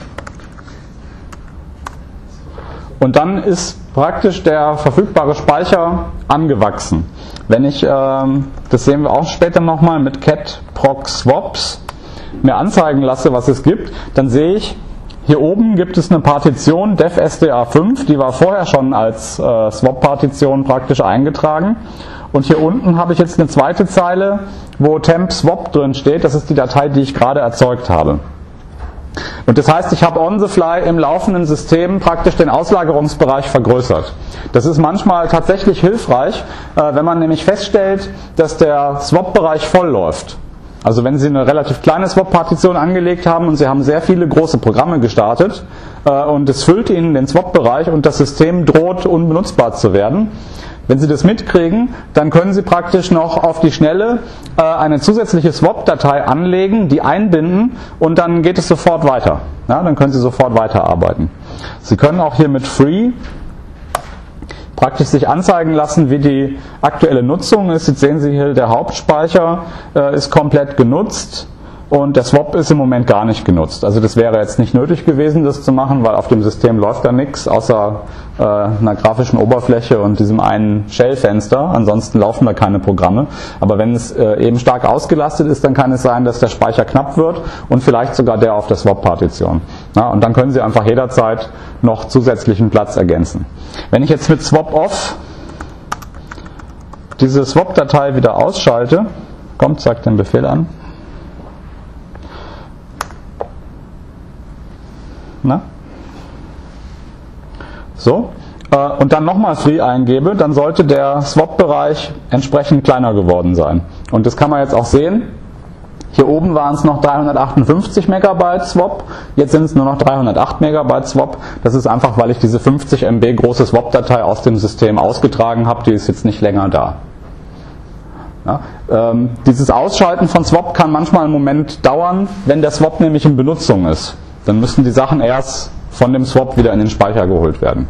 Und dann ist praktisch der verfügbare Speicher angewachsen. Wenn ich, ähm, das sehen wir auch später nochmal mit cat proc swaps, mir anzeigen lasse, was es gibt, dann sehe ich, hier oben gibt es eine Partition def S D A fünf, die war vorher schon als äh, Swap-Partition praktisch eingetragen. Und hier unten habe ich jetzt eine zweite Zeile, wo temp swap drin steht. Das ist die Datei, die ich gerade erzeugt habe. Und das heißt, ich habe on the fly im laufenden System praktisch den Auslagerungsbereich vergrößert. Das ist manchmal tatsächlich hilfreich, äh, wenn man nämlich feststellt, dass der Swap-Bereich voll läuft. Also wenn Sie eine relativ kleine Swap-Partition angelegt haben und Sie haben sehr viele große Programme gestartet äh, und es füllt Ihnen den Swap-Bereich und das System droht unbenutzbar zu werden. Wenn Sie das mitkriegen, dann können Sie praktisch noch auf die Schnelle äh, eine zusätzliche Swap-Datei anlegen, die einbinden, und dann geht es sofort weiter. Ja, dann können Sie sofort weiterarbeiten. Sie können auch hier mit free praktisch sich anzeigen lassen, wie die aktuelle Nutzung ist. Jetzt sehen Sie hier, der Hauptspeicher äh, ist komplett genutzt und der Swap ist im Moment gar nicht genutzt. Also das wäre jetzt nicht nötig gewesen, das zu machen, weil auf dem System läuft da nichts außer äh, einer grafischen Oberfläche und diesem einen Shell-Fenster. Ansonsten laufen da keine Programme. Aber wenn es äh, eben stark ausgelastet ist, dann kann es sein, dass der Speicher knapp wird und vielleicht sogar der auf der Swap-Partition. Ja, und dann können Sie einfach jederzeit noch zusätzlichen Platz ergänzen. Wenn ich jetzt mit swap off diese Swap-Datei wieder ausschalte, kommt, zeigt den Befehl an. Na? So, äh, und dann nochmal free eingebe, dann sollte der Swap-Bereich entsprechend kleiner geworden sein. Und das kann man jetzt auch sehen. Hier oben waren es noch dreihundertachtundfünfzig Megabyte Swap, jetzt sind es nur noch dreihundertacht Megabyte Swap. Das ist einfach, weil ich diese fünfzig Megabyte große Swap-Datei aus dem System ausgetragen habe, die ist jetzt nicht länger da. Ja, ähm, dieses Ausschalten von Swap kann manchmal einen Moment dauern, wenn der Swap nämlich in Benutzung ist. Dann müssen die Sachen erst von dem Swap wieder in den Speicher geholt werden.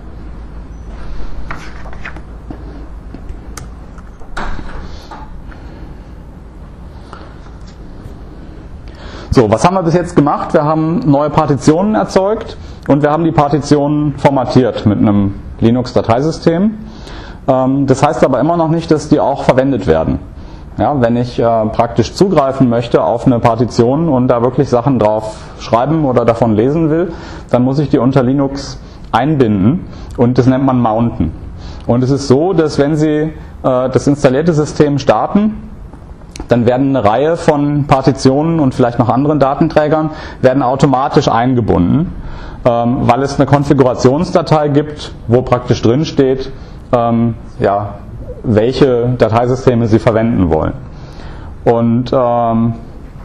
So, was haben wir bis jetzt gemacht? Wir haben neue Partitionen erzeugt und wir haben die Partitionen formatiert mit einem Linux-Dateisystem. Ähm, das heißt aber immer noch nicht, dass die auch verwendet werden. Ja, wenn ich äh, praktisch zugreifen möchte auf eine Partition und da wirklich Sachen drauf schreiben oder davon lesen will, dann muss ich die unter Linux einbinden und das nennt man Mounten. Und es ist so, dass wenn Sie äh, das installierte System starten, dann werden eine Reihe von Partitionen und vielleicht noch anderen Datenträgern werden automatisch eingebunden, ähm, weil es eine Konfigurationsdatei gibt, wo praktisch drin steht, ähm, ja, welche Dateisysteme Sie verwenden wollen. Und ähm,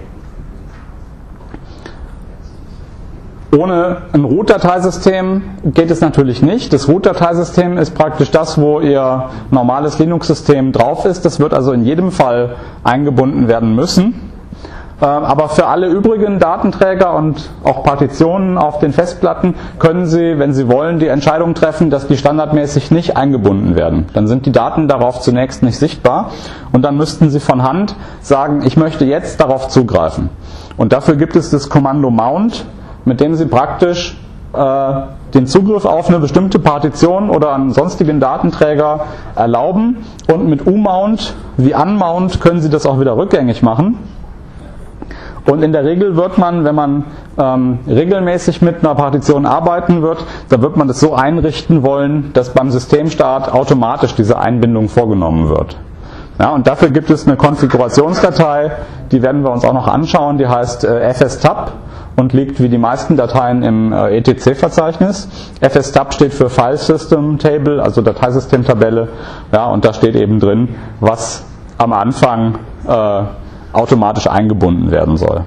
ohne ein Root-Dateisystem geht es natürlich nicht. Das Root-Dateisystem ist praktisch das, wo Ihr normales Linux-System drauf ist. Das wird also in jedem Fall eingebunden werden müssen. Aber für alle übrigen Datenträger und auch Partitionen auf den Festplatten können Sie, wenn Sie wollen, die Entscheidung treffen, dass die standardmäßig nicht eingebunden werden. Dann sind die Daten darauf zunächst nicht sichtbar und dann müssten Sie von Hand sagen, ich möchte jetzt darauf zugreifen. Und dafür gibt es das Kommando Mount, mit dem Sie praktisch äh, den Zugriff auf eine bestimmte Partition oder einen sonstigen Datenträger erlauben und mit umount wie unmount können Sie das auch wieder rückgängig machen. Und in der Regel wird man, wenn man ähm, regelmäßig mit einer Partition arbeiten wird, da wird man das so einrichten wollen, dass beim Systemstart automatisch diese Einbindung vorgenommen wird. Ja, und dafür gibt es eine Konfigurationsdatei, die werden wir uns auch noch anschauen, die heißt äh, fstab und liegt wie die meisten Dateien im äh, E T C-Verzeichnis. fstab steht für File System Table, also Dateisystemtabelle, ja, und da steht eben drin, was am Anfang äh, automatisch eingebunden werden soll.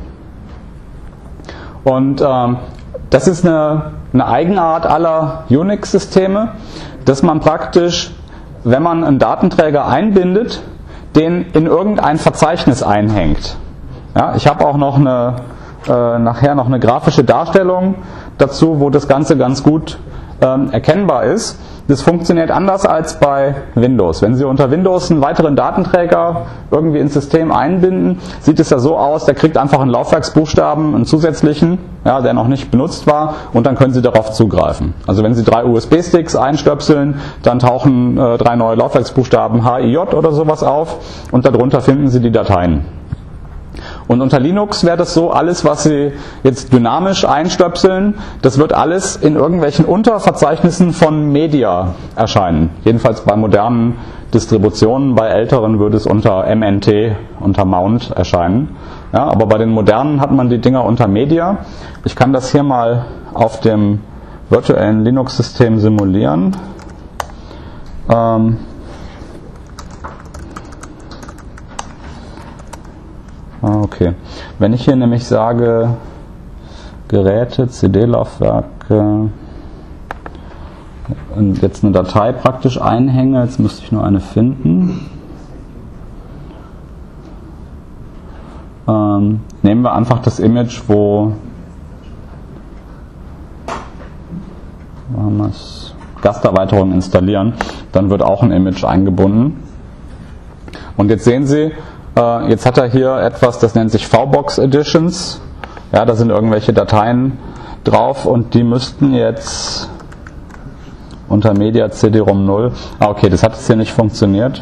Und ähm, das ist eine, eine Eigenart aller Unix-Systeme, dass man praktisch, wenn man einen Datenträger einbindet, den in irgendein Verzeichnis einhängt. Ja, ich habe auch noch eine, äh, nachher noch eine grafische Darstellung dazu, wo das Ganze ganz gut ähm, erkennbar ist. Das funktioniert anders als bei Windows. Wenn Sie unter Windows einen weiteren Datenträger irgendwie ins System einbinden, sieht es ja so aus, der kriegt einfach einen Laufwerksbuchstaben, einen zusätzlichen, ja, der noch nicht benutzt war, und dann können Sie darauf zugreifen. Also wenn Sie drei U S B-Sticks einstöpseln, dann tauchen äh, drei neue Laufwerksbuchstaben H I J oder sowas auf und darunter finden Sie die Dateien. Und unter Linux wäre das so, alles, was Sie jetzt dynamisch einstöpseln, das wird alles in irgendwelchen Unterverzeichnissen von Media erscheinen. Jedenfalls bei modernen Distributionen, bei älteren würde es unter M N T, unter Mount erscheinen. Ja, aber bei den modernen hat man die Dinger unter Media. Ich kann das hier mal auf dem virtuellen Linux-System simulieren. Ähm Okay, wenn ich hier nämlich sage Geräte, C D-Laufwerke und jetzt eine Datei praktisch einhänge, jetzt müsste ich nur eine finden. Ähm, nehmen wir einfach das Image, wo wir es Gasterweiterung installieren, dann wird auch ein Image eingebunden. Und jetzt sehen Sie, jetzt hat er hier etwas, das nennt sich V BOX Editions. Ja, da sind irgendwelche Dateien drauf und die müssten jetzt unter Media C D ROM null. Ah, okay, das hat jetzt hier nicht funktioniert.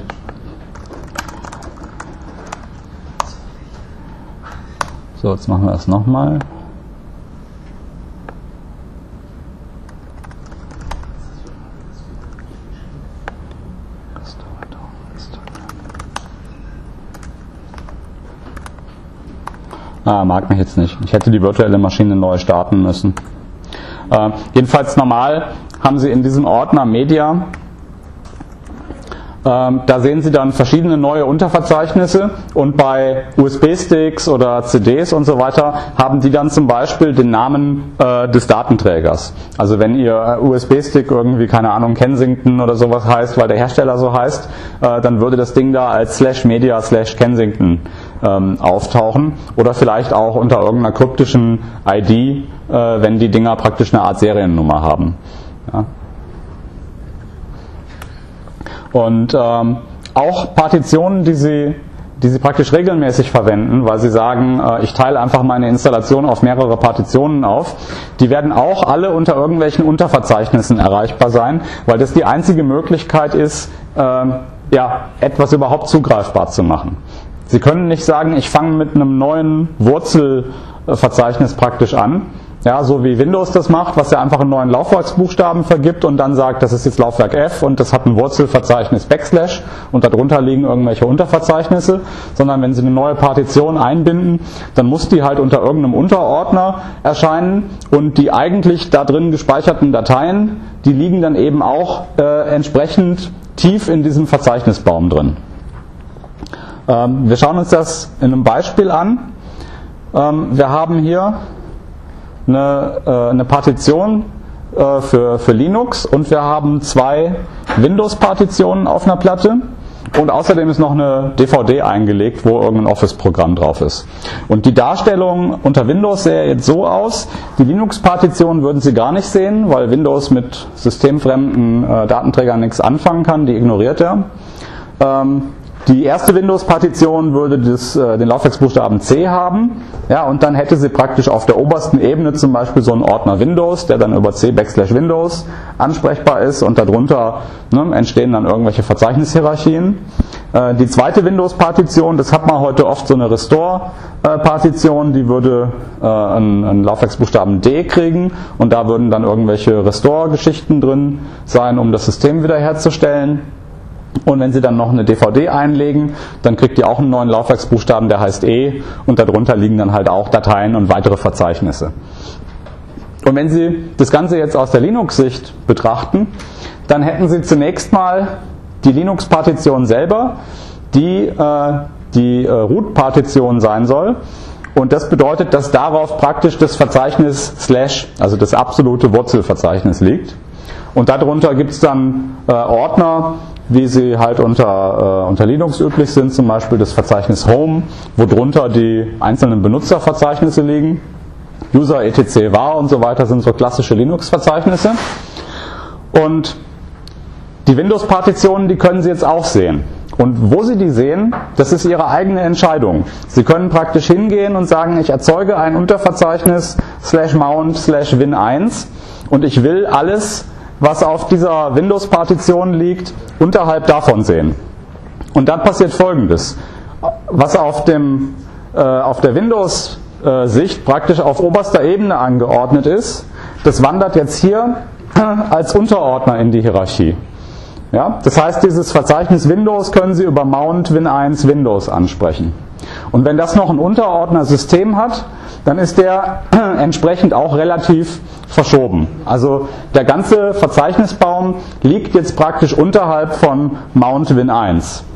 So, jetzt machen wir das nochmal. Ah, mag mich jetzt nicht. Ich hätte die virtuelle Maschine neu starten müssen. Äh, jedenfalls normal haben Sie in diesem Ordner Media, äh, da sehen Sie dann verschiedene neue Unterverzeichnisse und bei U S B-Sticks oder C Ds und so weiter haben die dann zum Beispiel den Namen äh, des Datenträgers. Also wenn Ihr U S B-Stick irgendwie, keine Ahnung, Kensington oder sowas heißt, weil der Hersteller so heißt, äh, dann würde das Ding da als slash media slash Kensington ähm, auftauchen oder vielleicht auch unter irgendeiner kryptischen I D, äh, wenn die Dinger praktisch eine Art Seriennummer haben. Ja. Und ähm, auch Partitionen, die Sie, die Sie praktisch regelmäßig verwenden, weil Sie sagen, äh, ich teile einfach meine Installation auf mehrere Partitionen auf, die werden auch alle unter irgendwelchen Unterverzeichnissen erreichbar sein, weil das die einzige Möglichkeit ist, äh, ja, etwas überhaupt zugreifbar zu machen. Sie können nicht sagen, ich fange mit einem neuen Wurzelverzeichnis praktisch an, ja, so wie Windows das macht, was ja einfach einen neuen Laufwerksbuchstaben vergibt und dann sagt, das ist jetzt Laufwerk F und das hat ein Wurzelverzeichnis Backslash und darunter liegen irgendwelche Unterverzeichnisse, sondern wenn Sie eine neue Partition einbinden, dann muss die halt unter irgendeinem Unterordner erscheinen und die eigentlich da drin gespeicherten Dateien, die liegen dann eben auch äh, entsprechend tief in diesem Verzeichnisbaum drin. Ähm, wir schauen uns das in einem Beispiel an. Ähm, wir haben hier Eine, äh, eine Partition äh, für, für Linux und wir haben zwei Windows-Partitionen auf einer Platte und außerdem ist noch eine D V D eingelegt, wo irgendein Office-Programm drauf ist. Und die Darstellung unter Windows sähe jetzt so aus, die Linux-Partition würden Sie gar nicht sehen, weil Windows mit systemfremden äh, Datenträgern nichts anfangen kann, die ignoriert er. Ähm, Die erste Windows-Partition würde das, äh, den Laufwerksbuchstaben C haben, ja, und dann hätte sie praktisch auf der obersten Ebene zum Beispiel so einen Ordner Windows, der dann über C backslash Windows ansprechbar ist und darunter ne, entstehen dann irgendwelche Verzeichnisshierarchien. Äh, die zweite Windows-Partition, das hat man heute oft so eine Restore-Partition, die würde äh, einen, einen Laufwerksbuchstaben D kriegen und da würden dann irgendwelche Restore-Geschichten drin sein, um das System wiederherzustellen. Und wenn Sie dann noch eine D V D einlegen, dann kriegt ihr auch einen neuen Laufwerksbuchstaben, der heißt E und darunter liegen dann halt auch Dateien und weitere Verzeichnisse. Und wenn Sie das Ganze jetzt aus der Linux-Sicht betrachten, dann hätten Sie zunächst mal die Linux-Partition selber, die äh, die äh, Root-Partition sein soll. Und das bedeutet, dass darauf praktisch das Verzeichnis Slash, also das absolute Wurzelverzeichnis liegt. Und darunter gibt es dann äh, Ordner, wie sie halt unter, äh, unter Linux üblich sind, zum Beispiel das Verzeichnis Home, wo drunter die einzelnen Benutzerverzeichnisse liegen. User, etc, var und so weiter sind so klassische Linux-Verzeichnisse. Und die Windows-Partitionen, die können Sie jetzt auch sehen. Und wo Sie die sehen, das ist Ihre eigene Entscheidung. Sie können praktisch hingehen und sagen, ich erzeuge ein Unterverzeichnis slash mount slash win eins und ich will alles, was auf dieser Windows-Partition liegt, unterhalb davon sehen. Und dann passiert Folgendes. Was auf, dem, äh, auf der Windows-Sicht praktisch auf oberster Ebene angeordnet ist, das wandert jetzt hier als Unterordner in die Hierarchie. Ja? Das heißt, dieses Verzeichnis Windows können Sie über Mount win eins Windows ansprechen. Und wenn das noch ein Unterordner-System hat, dann ist der entsprechend auch relativ verschoben. Also der ganze Verzeichnisbaum liegt jetzt praktisch unterhalb von Mount win eins.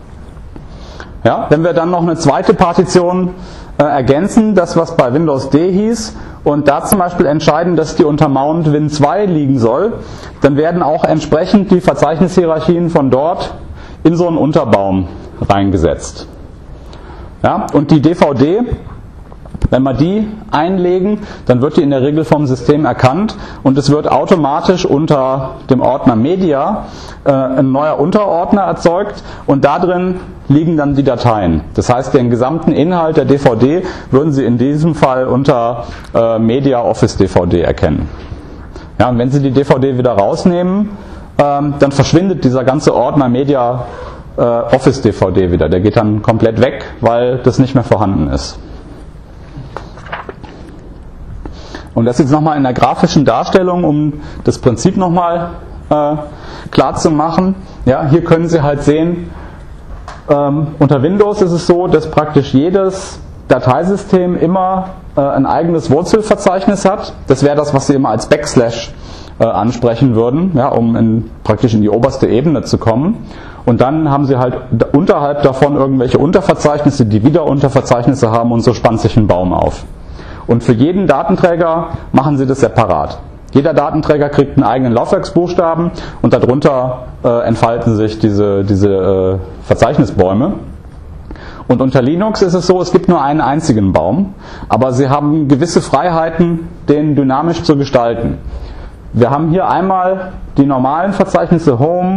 Ja, wenn wir dann noch eine zweite Partition äh, ergänzen, das was bei Windows D hieß, und da zum Beispiel entscheiden, dass die unter Mount win zwei liegen soll, dann werden auch entsprechend die Verzeichnisshierarchien von dort in so einen Unterbaum reingesetzt. Ja, und die D V D, wenn wir die einlegen, dann wird die in der Regel vom System erkannt und es wird automatisch unter dem Ordner Media äh, ein neuer Unterordner erzeugt und da drin liegen dann die Dateien. Das heißt, den gesamten Inhalt der D V D würden Sie in diesem Fall unter äh, Media Office D V D erkennen. Ja, und wenn Sie die D V D wieder rausnehmen, ähm, dann verschwindet dieser ganze Ordner Media äh, Office D V D wieder. Der geht dann komplett weg, weil das nicht mehr vorhanden ist. Und das jetzt nochmal in der grafischen Darstellung, um das Prinzip nochmal äh, klar zu machen. Ja, hier können Sie halt sehen, ähm, unter Windows ist es so, dass praktisch jedes Dateisystem immer äh, ein eigenes Wurzelverzeichnis hat. Das wäre das, was Sie immer als Backslash äh, ansprechen würden, ja, um in, praktisch in die oberste Ebene zu kommen. Und dann haben Sie halt unterhalb davon irgendwelche Unterverzeichnisse, die wieder Unterverzeichnisse haben und so spannt sich ein Baum auf. Und für jeden Datenträger machen Sie das separat. Jeder Datenträger kriegt einen eigenen Laufwerksbuchstaben und darunter äh, entfalten sich diese, diese äh, Verzeichnisbäume. Und unter Linux ist es so, es gibt nur einen einzigen Baum, aber Sie haben gewisse Freiheiten, den dynamisch zu gestalten. Wir haben hier einmal die normalen Verzeichnisse Home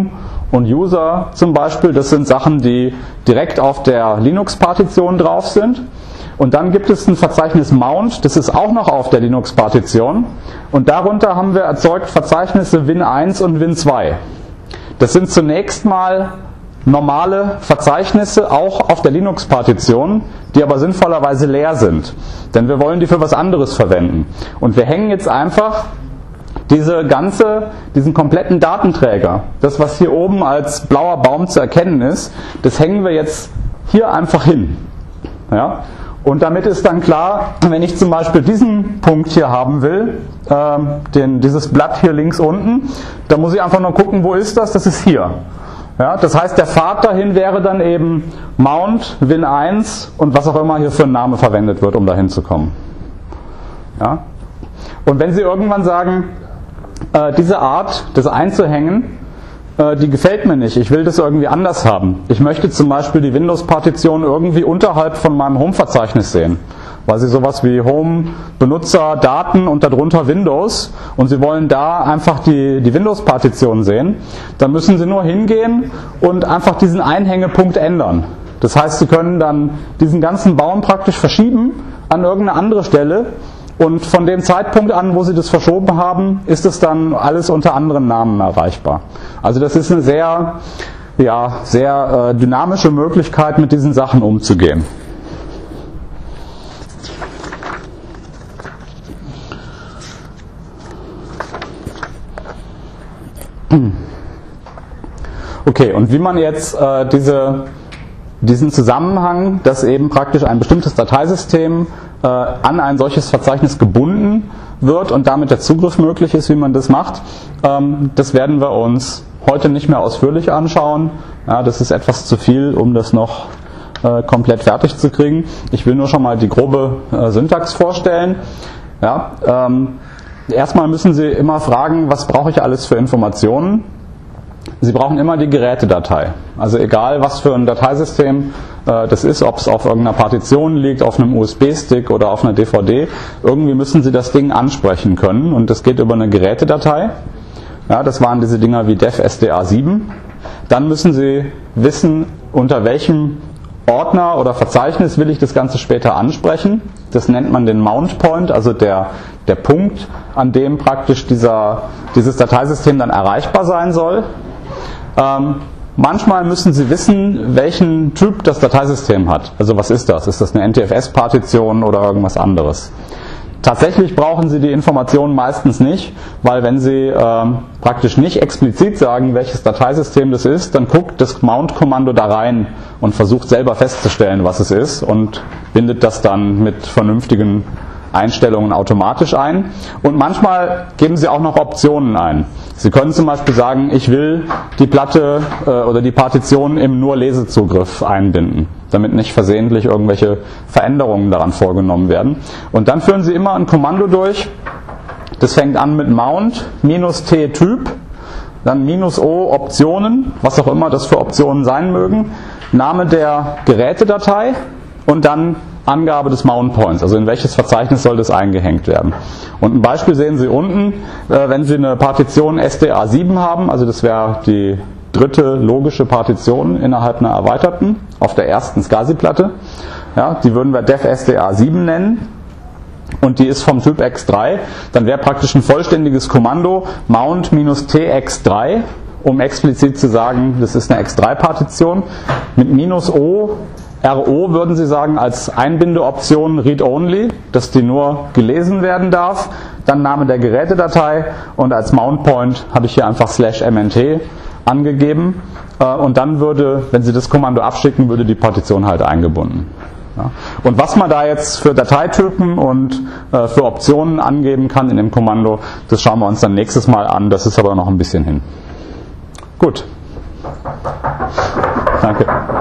und User zum Beispiel, das sind Sachen, die direkt auf der Linux-Partition drauf sind. Und dann gibt es ein Verzeichnis Mount, das ist auch noch auf der Linux-Partition. Und darunter haben wir erzeugt Verzeichnisse Win eins und Win zwei. Das sind zunächst mal normale Verzeichnisse, auch auf der Linux-Partition, die aber sinnvollerweise leer sind. Denn wir wollen die für was anderes verwenden. Und wir hängen jetzt einfach diese ganze, diesen kompletten Datenträger, das was hier oben als blauer Baum zu erkennen ist, das hängen wir jetzt hier einfach hin. Ja? Und damit ist dann klar, wenn ich zum Beispiel diesen Punkt hier haben will, äh, den, dieses Blatt hier links unten, dann muss ich einfach nur gucken, wo ist das? Das ist hier. Ja, das heißt, der Pfad dahin wäre dann eben Mount, Win eins und was auch immer hier für ein Name verwendet wird, um dahin zu kommen. Ja? Und wenn Sie irgendwann sagen, äh, diese Art, das einzuhängen, äh, die gefällt mir nicht, ich will das irgendwie anders haben. Ich möchte zum Beispiel die Windows-Partition irgendwie unterhalb von meinem Home-Verzeichnis sehen, weil Sie sowas wie Home, Benutzer, Daten und darunter Windows und Sie wollen da einfach die, die Windows-Partition sehen, dann müssen Sie nur hingehen und einfach diesen Einhängepunkt ändern. Das heißt, Sie können dann diesen ganzen Baum praktisch verschieben an irgendeine andere Stelle und von dem Zeitpunkt an, wo Sie das verschoben haben, ist es dann alles unter anderen Namen erreichbar. Also das ist eine sehr, ja, sehr äh, dynamische Möglichkeit, mit diesen Sachen umzugehen. Okay, und wie man jetzt äh, diese, diesen Zusammenhang, dass eben praktisch ein bestimmtes Dateisystem äh, an ein solches Verzeichnis gebunden wird und damit der Zugriff möglich ist, wie man das macht, ähm, das werden wir uns heute nicht mehr ausführlich anschauen. Ja, das ist etwas zu viel, um das noch äh, komplett fertig zu kriegen. Ich will nur schon mal die grobe äh, Syntax vorstellen. Ja, ähm, erstmal müssen Sie immer fragen, was brauche ich alles für Informationen? Sie brauchen immer die Gerätedatei. Also egal, was für ein Dateisystem äh, das ist, ob es auf irgendeiner Partition liegt, auf einem U S B-Stick oder auf einer D V D, irgendwie müssen Sie das Ding ansprechen können und das geht über eine Gerätedatei. Ja, das waren diese Dinger wie def S D A sieben. Dann müssen Sie wissen, unter welchem Ordner oder Verzeichnis will ich das Ganze später ansprechen. Das nennt man den Mount Point, also der, der Punkt, an dem praktisch dieser, dieses Dateisystem dann erreichbar sein soll. Ähm, manchmal müssen Sie wissen, welchen Typ das Dateisystem hat. Also was ist das? Ist das eine N T F S-Partition oder irgendwas anderes? Tatsächlich brauchen Sie die Informationen meistens nicht, weil wenn Sie ähm, praktisch nicht explizit sagen, welches Dateisystem das ist, dann guckt das Mount-Kommando da rein und versucht selber festzustellen, was es ist und bindet das dann mit vernünftigen Einstellungen automatisch ein. Und manchmal geben Sie auch noch Optionen ein. Sie können zum Beispiel sagen, ich will die Platte äh, oder die Partition im Nur-Lesezugriff einbinden, damit nicht versehentlich irgendwelche Veränderungen daran vorgenommen werden. Und dann führen Sie immer ein Kommando durch. Das fängt an mit Mount, minus T Typ, dann minus O Optionen, was auch immer das für Optionen sein mögen, Name der Gerätedatei und dann Angabe des Mount Points, also in welches Verzeichnis soll das eingehängt werden. Und ein Beispiel sehen Sie unten, wenn Sie eine Partition S D A sieben haben, also das wäre die dritte logische Partition innerhalb einer erweiterten, auf der ersten SCSI-Platte, ja, die würden wir def S D A sieben nennen und die ist vom Typ X drei, dann wäre praktisch ein vollständiges Kommando Mount-T X drei, um explizit zu sagen, das ist eine X drei Partition, mit minus O R O würden Sie sagen als Einbindeoption Read-Only, dass die nur gelesen werden darf, dann Name der Gerätedatei und als Mount Point habe ich hier einfach slash M N T angegeben und dann würde, wenn Sie das Kommando abschicken, würde die Partition halt eingebunden. Ja. Und was man da jetzt für Dateitypen und äh, für Optionen angeben kann in dem Kommando, das schauen wir uns dann nächstes Mal an, das ist aber noch ein bisschen hin. Gut. Danke.